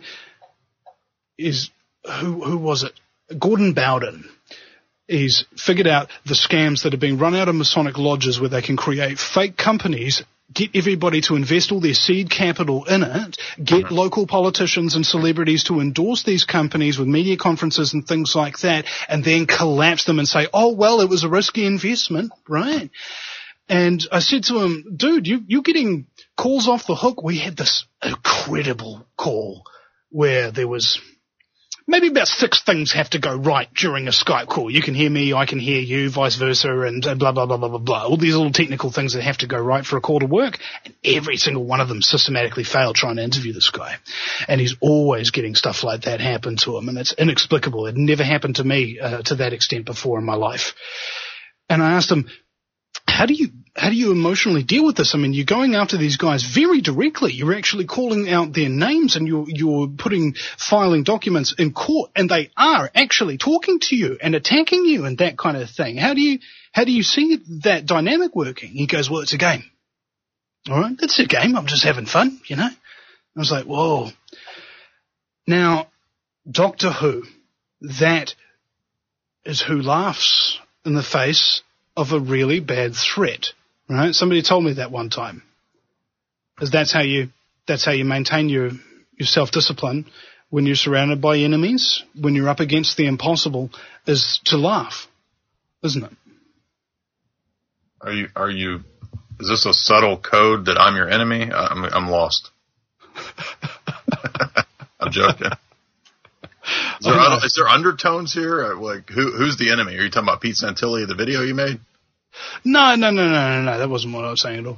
Is who who was it? Gordon Bowden. He's figured out the scams that are being run out of Masonic lodges where they can create fake companies, get everybody to invest all their seed capital in it, get mm-hmm. local politicians and celebrities to endorse these companies with media conferences and things like that, and then collapse them and say, oh, well, it was a risky investment, right? And I said to him, dude, you, you're getting calls off the hook. We had this incredible call where there was maybe about six things have to go right during a Skype call. You can hear me, I can hear you, vice versa, and blah, blah, blah, blah, blah, blah. All these little technical things that have to go right for a call to work, and every single one of them systematically failed trying to interview this guy. And he's always getting stuff like that happen to him, and it's inexplicable. It never happened to me uh, to that extent before in my life. And I asked him, how do you how do you emotionally deal with this? I mean, you're going after these guys very directly. You're actually calling out their names, and you're you're putting filing documents in court, and they are actually talking to you and attacking you and that kind of thing. How do you how do you see that dynamic working? He goes, well, it's a game. All right, it's a game. I'm just having fun, you know. I was like, whoa. Now, Doctor Who that is who laughs in the face of a really bad threat, right? Somebody told me that one time. Because that's how you, that's how you maintain your, your self-discipline when you're surrounded by enemies, when you're up against the impossible, is to laugh, isn't it? Are you, are you, is this a subtle code that I'm your enemy? I'm, I'm lost. I'm joking. Is there, un- is there undertones here? Like, who, who's the enemy? Are you talking about Pete Santilli, the video you made? No, no, no, no, no, no. That wasn't what I was saying at all.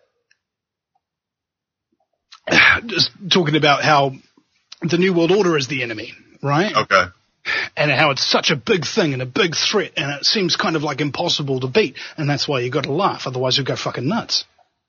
Just talking about how the New World Order is the enemy, right? Okay. And how it's such a big thing and a big threat, and it seems kind of like impossible to beat, and that's why you got to laugh, otherwise you'll go fucking nuts.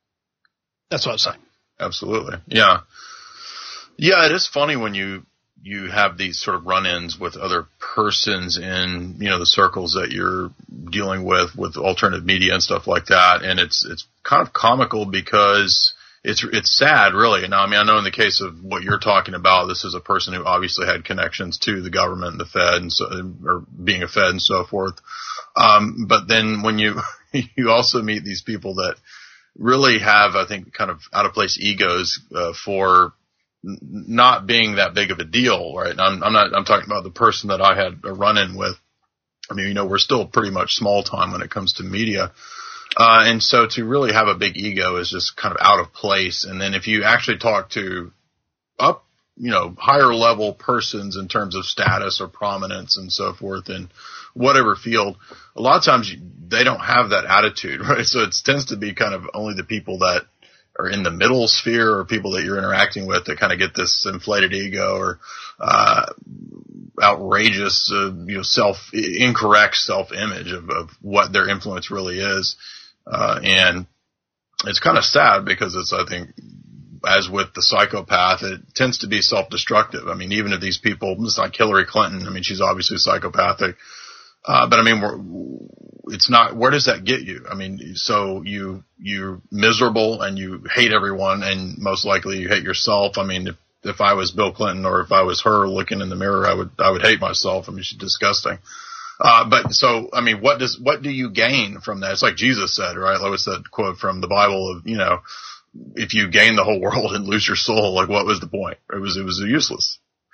That's what I was saying. Absolutely. Yeah. Yeah, it is funny when you you have these sort of run-ins with other persons in, you know, the circles that you're dealing with, with alternative media and stuff like that, and it's it's kind of comical because it's it's sad, really. Now, I mean, I know in the case of what you're talking about, this is a person who obviously had connections to the government and the Fed, and so, or being a Fed and so forth. Um, but then when you you also meet these people that really have, I think, kind of out of place egos uh, for n- not being that big of a deal, right? And I'm, I'm not. I'm talking about the person that I had a run-in with. I mean, you know, we're still pretty much small time when it comes to media. Uh, and so to really have a big ego is just kind of out of place. And then if you actually talk to up, you know, higher level persons in terms of status or prominence and so forth in whatever field, a lot of times you, they don't have that attitude, right? So it tends to be kind of only the people that are in the middle sphere or people that you're interacting with that kind of get this inflated ego or, uh, outrageous, uh, you know, self, incorrect self-image of, of what their influence really is. Uh, and it's kind of sad because it's, I think, as with the psychopath, it tends to be self-destructive. I mean, even if these people, it's like Hillary Clinton, I mean, she's obviously psychopathic. Uh, but I mean, we're, it's not, where does that get you? I mean, so you, you're miserable and you hate everyone and most likely you hate yourself. I mean, if, if I was Bill Clinton or if I was her looking in the mirror, I would, I would hate myself. I mean, she's disgusting. Uh, but so, I mean, what does, what do you gain from that? It's like Jesus said, right? Like what's that quote from the Bible of, you know, if you gain the whole world and lose your soul, like what was the point? It was, it was useless.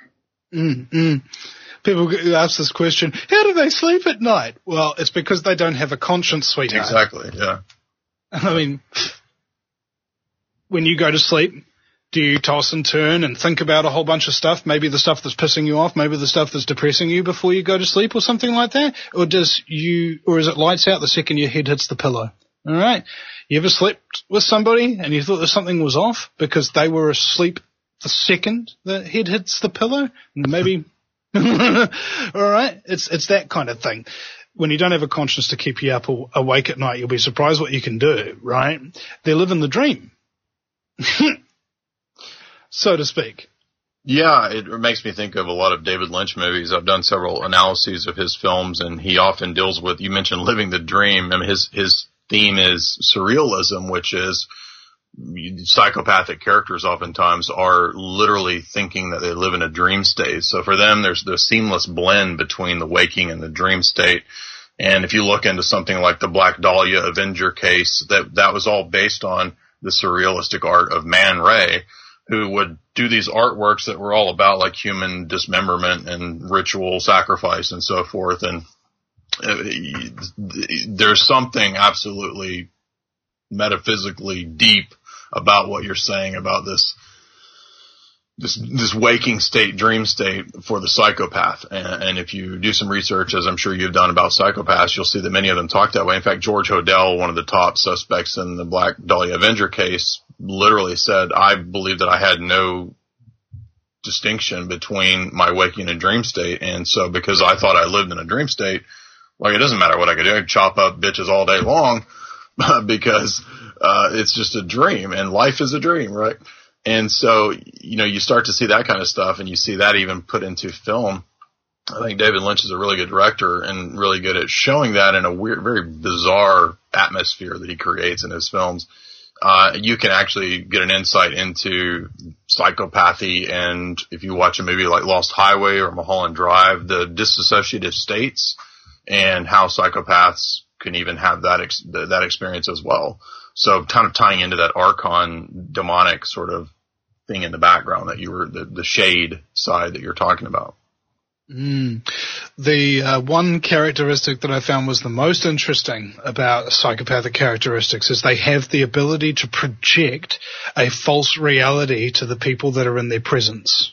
Mm-hmm. People ask this question, how do they sleep at night? Well, it's because they don't have a conscience, sweetheart. Exactly, yeah. I mean, when you go to sleep, do you toss and turn and think about a whole bunch of stuff? Maybe the stuff that's pissing you off, maybe the stuff that's depressing you before you go to sleep or something like that? Or does you, or is it lights out the second your head hits the pillow? All right. You ever slept with somebody and you thought that something was off because they were asleep the second the head hits the pillow? Maybe. All right. It's, it's that kind of thing. When you don't have a conscience to keep you up or awake at night, you'll be surprised what you can do, right? They're living the dream. So to speak. Yeah, it makes me think of a lot of David Lynch movies. I've done several analyses of his films, and he often deals with, you mentioned living the dream. I mean, his, his theme is surrealism, which is psychopathic characters oftentimes are literally thinking that they live in a dream state. So for them, there's the seamless blend between the waking and the dream state. And if you look into something like the Black Dahlia Avenger case, that, that was all based on the surrealistic art of Man Ray, who would do these artworks that were all about like human dismemberment and ritual sacrifice and so forth. And uh, there's something absolutely metaphysically deep about what you're saying about this, this, this waking state, dream state for the psychopath. And, and if you do some research, as I'm sure you've done about psychopaths, you'll see that many of them talk that way. In fact, George Hodel, one of the top suspects in the Black Dahlia Avenger case, literally said, I believe that I had no distinction between my waking and dream state. And so because I thought I lived in a dream state, like it doesn't matter what I could do. I could chop up bitches all day long because, uh, it's just a dream and life is a dream, right? And so, you know, you start to see that kind of stuff and you see that even put into film. I think David Lynch is a really good director and really good at showing that in a weird, very bizarre atmosphere that he creates in his films. uh, you can actually get an insight into psychopathy. And if you watch a movie like Lost Highway or Mulholland Drive, the dissociative states and how psychopaths can even have that ex- that experience as well. So kind of tying into that Archon demonic sort of thing in the background that you were, the, the shade side that you're talking about. Mm. The uh, one characteristic that I found was the most interesting about psychopathic characteristics is they have the ability to project a false reality to the people that are in their presence.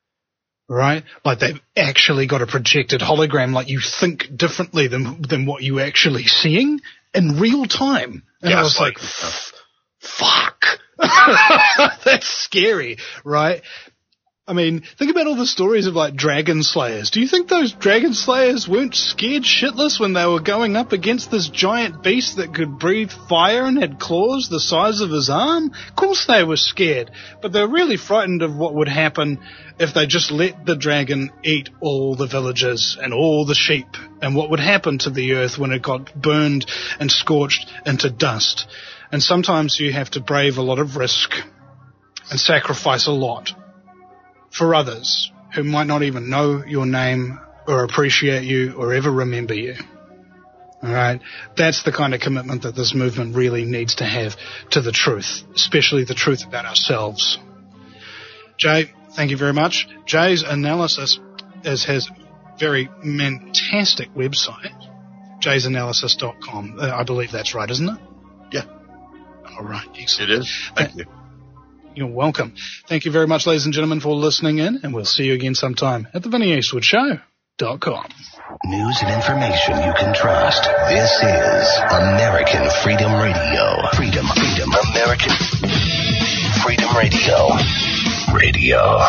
Right? Like they've actually got a projected hologram, like you think differently than than what you're actually seeing in real time. And yeah, I was like, fuck. That's scary, right? I mean, think about all the stories of, like, dragon slayers. Do you think those dragon slayers weren't scared shitless when they were going up against this giant beast that could breathe fire and had claws the size of his arm? Of course they were scared, but they were really frightened of what would happen if they just let the dragon eat all the villagers and all the sheep, and what would happen to the earth when it got burned and scorched into dust. And sometimes you have to brave a lot of risk and sacrifice a lot for others who might not even know your name or appreciate you or ever remember you. All right? That's the kind of commitment that this movement really needs to have to the truth, especially the truth about ourselves. Jay, thank you very much. Jay's analysis is his very fantastic website, jays analysis dot com. Uh, I believe that's right, isn't it? Yeah. All right. Excellent. It is. Thank uh, you. You're welcome. Thank you very much, ladies and gentlemen, for listening in, and we'll see you again sometime at the Vinnie Eastwood Show dot com. News and information you can trust. This is American Freedom Radio. Freedom, freedom, American Freedom Radio. Radio.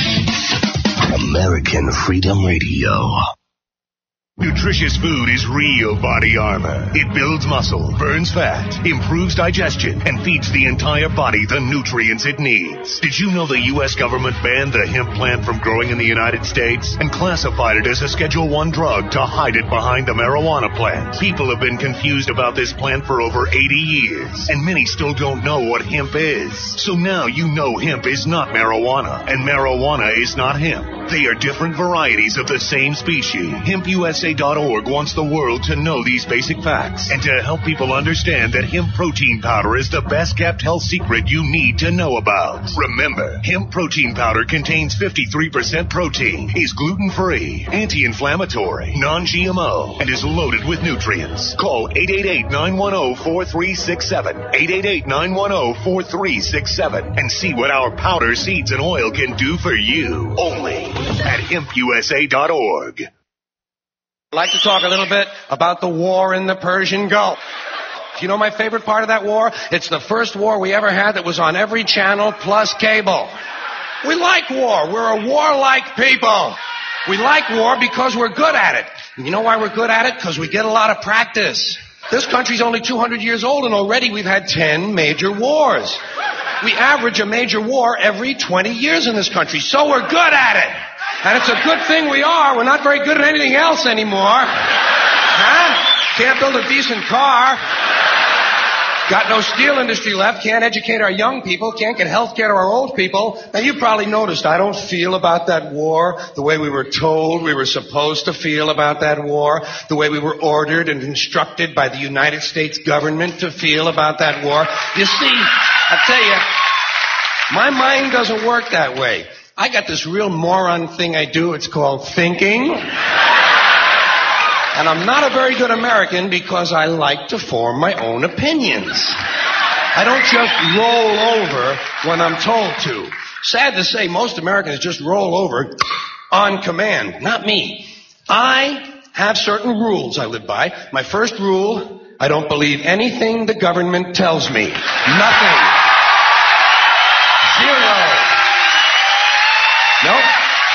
American Freedom Radio. Nutritious food is real body armor. It builds muscle, burns fat, improves digestion, and feeds the entire body the nutrients it needs. Did you know the U S government banned the hemp plant from growing in the United States and classified it as a Schedule one drug to hide it behind the marijuana plant? People have been confused about this plant for over eighty years, and many still don't know what hemp is. So now you know hemp is not marijuana, and marijuana is not hemp. They are different varieties of the same species. hemp U S A dot org wants the world to know these basic facts and to help people understand that hemp protein powder is the best kept health secret you need to know about. Remember, hemp protein powder contains fifty-three percent protein, is gluten-free, anti-inflammatory, non-G M O, and is loaded with nutrients. Call eight eight eight, nine one zero, four three six seven, eight eight eight, nine one zero, four three six seven, and see what our powder, seeds, and oil can do for you. Only at hemp U S A dot org. I'd like to talk a little bit about the war in the Persian Gulf. Do you know my favorite part of that war? It's the first war we ever had that was on every channel plus cable. We like war. We're a warlike people. We like war because we're good at it. And you know why we're good at it? Because we get a lot of practice. This country's only two hundred years old, and already we've had ten major wars. We average a major war every twenty years in this country, so we're good at it. And it's a good thing we are. We're not very good at anything else anymore. Huh? Can't build a decent car. Got no steel industry left. Can't educate our young people. Can't get health care to our old people. Now, you probably noticed I don't feel about that war the way we were told we were supposed to feel about that war, the way we were ordered and instructed by the United States government to feel about that war. You see, I tell you, my mind doesn't work that way. I got this real moron thing I do. It's called thinking. And I'm not a very good American because I like to form my own opinions. I don't just roll over when I'm told to. Sad to say, most Americans just roll over on command. Not me. I have certain rules I live by. My first rule, I don't believe anything the government tells me. Nothing. Zero. Nope.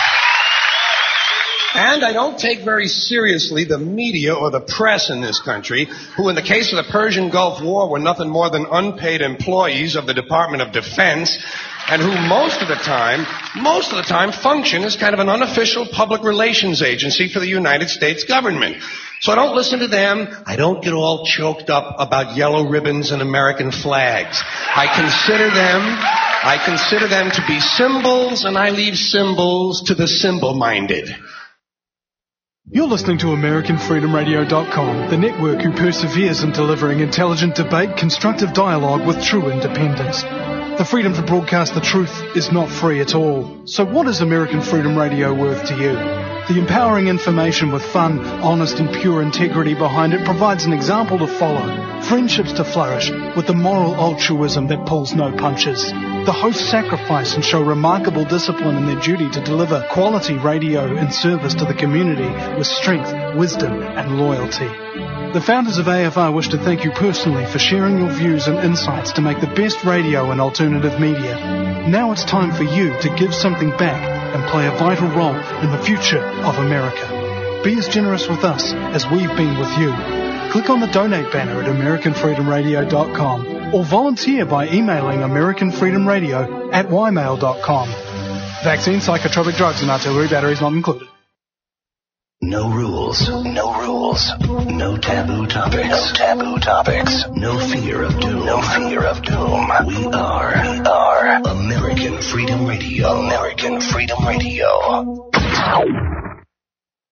And I don't take very seriously the media or the press in this country, who in the case of the Persian Gulf War were nothing more than unpaid employees of the Department of Defense, and who most of the time, most of the time function as kind of an unofficial public relations agency for the United States government. So I don't listen to them. I don't get all choked up about yellow ribbons and American flags. I consider them, I consider them to be symbols, and I leave symbols to the symbol-minded. You're listening to American Freedom Radio dot com, the network who perseveres in delivering intelligent debate, constructive dialogue with true independence. The freedom to broadcast the truth is not free at all. So what is American Freedom Radio worth to you? The empowering information with fun, honest and pure integrity behind it provides an example to follow. Friendships to flourish with the moral altruism that pulls no punches. The hosts sacrifice and show remarkable discipline in their duty to deliver quality radio in service to the community with strength, wisdom and loyalty. The founders of A F R wish to thank you personally for sharing your views and insights to make the best radio and alternative media. Now it's time for you to give something back and play a vital role in the future of America. Be as generous with us as we've been with you. Click on the donate banner at American Freedom Radio dot com or volunteer by emailing American Freedom Radio at y mail dot com. Vaccine, psychotropic drugs and artillery batteries not included. No rules, no rules, no taboo topics, no taboo topics, no fear of doom, no fear of doom. We are, we are American Freedom Radio, American Freedom Radio.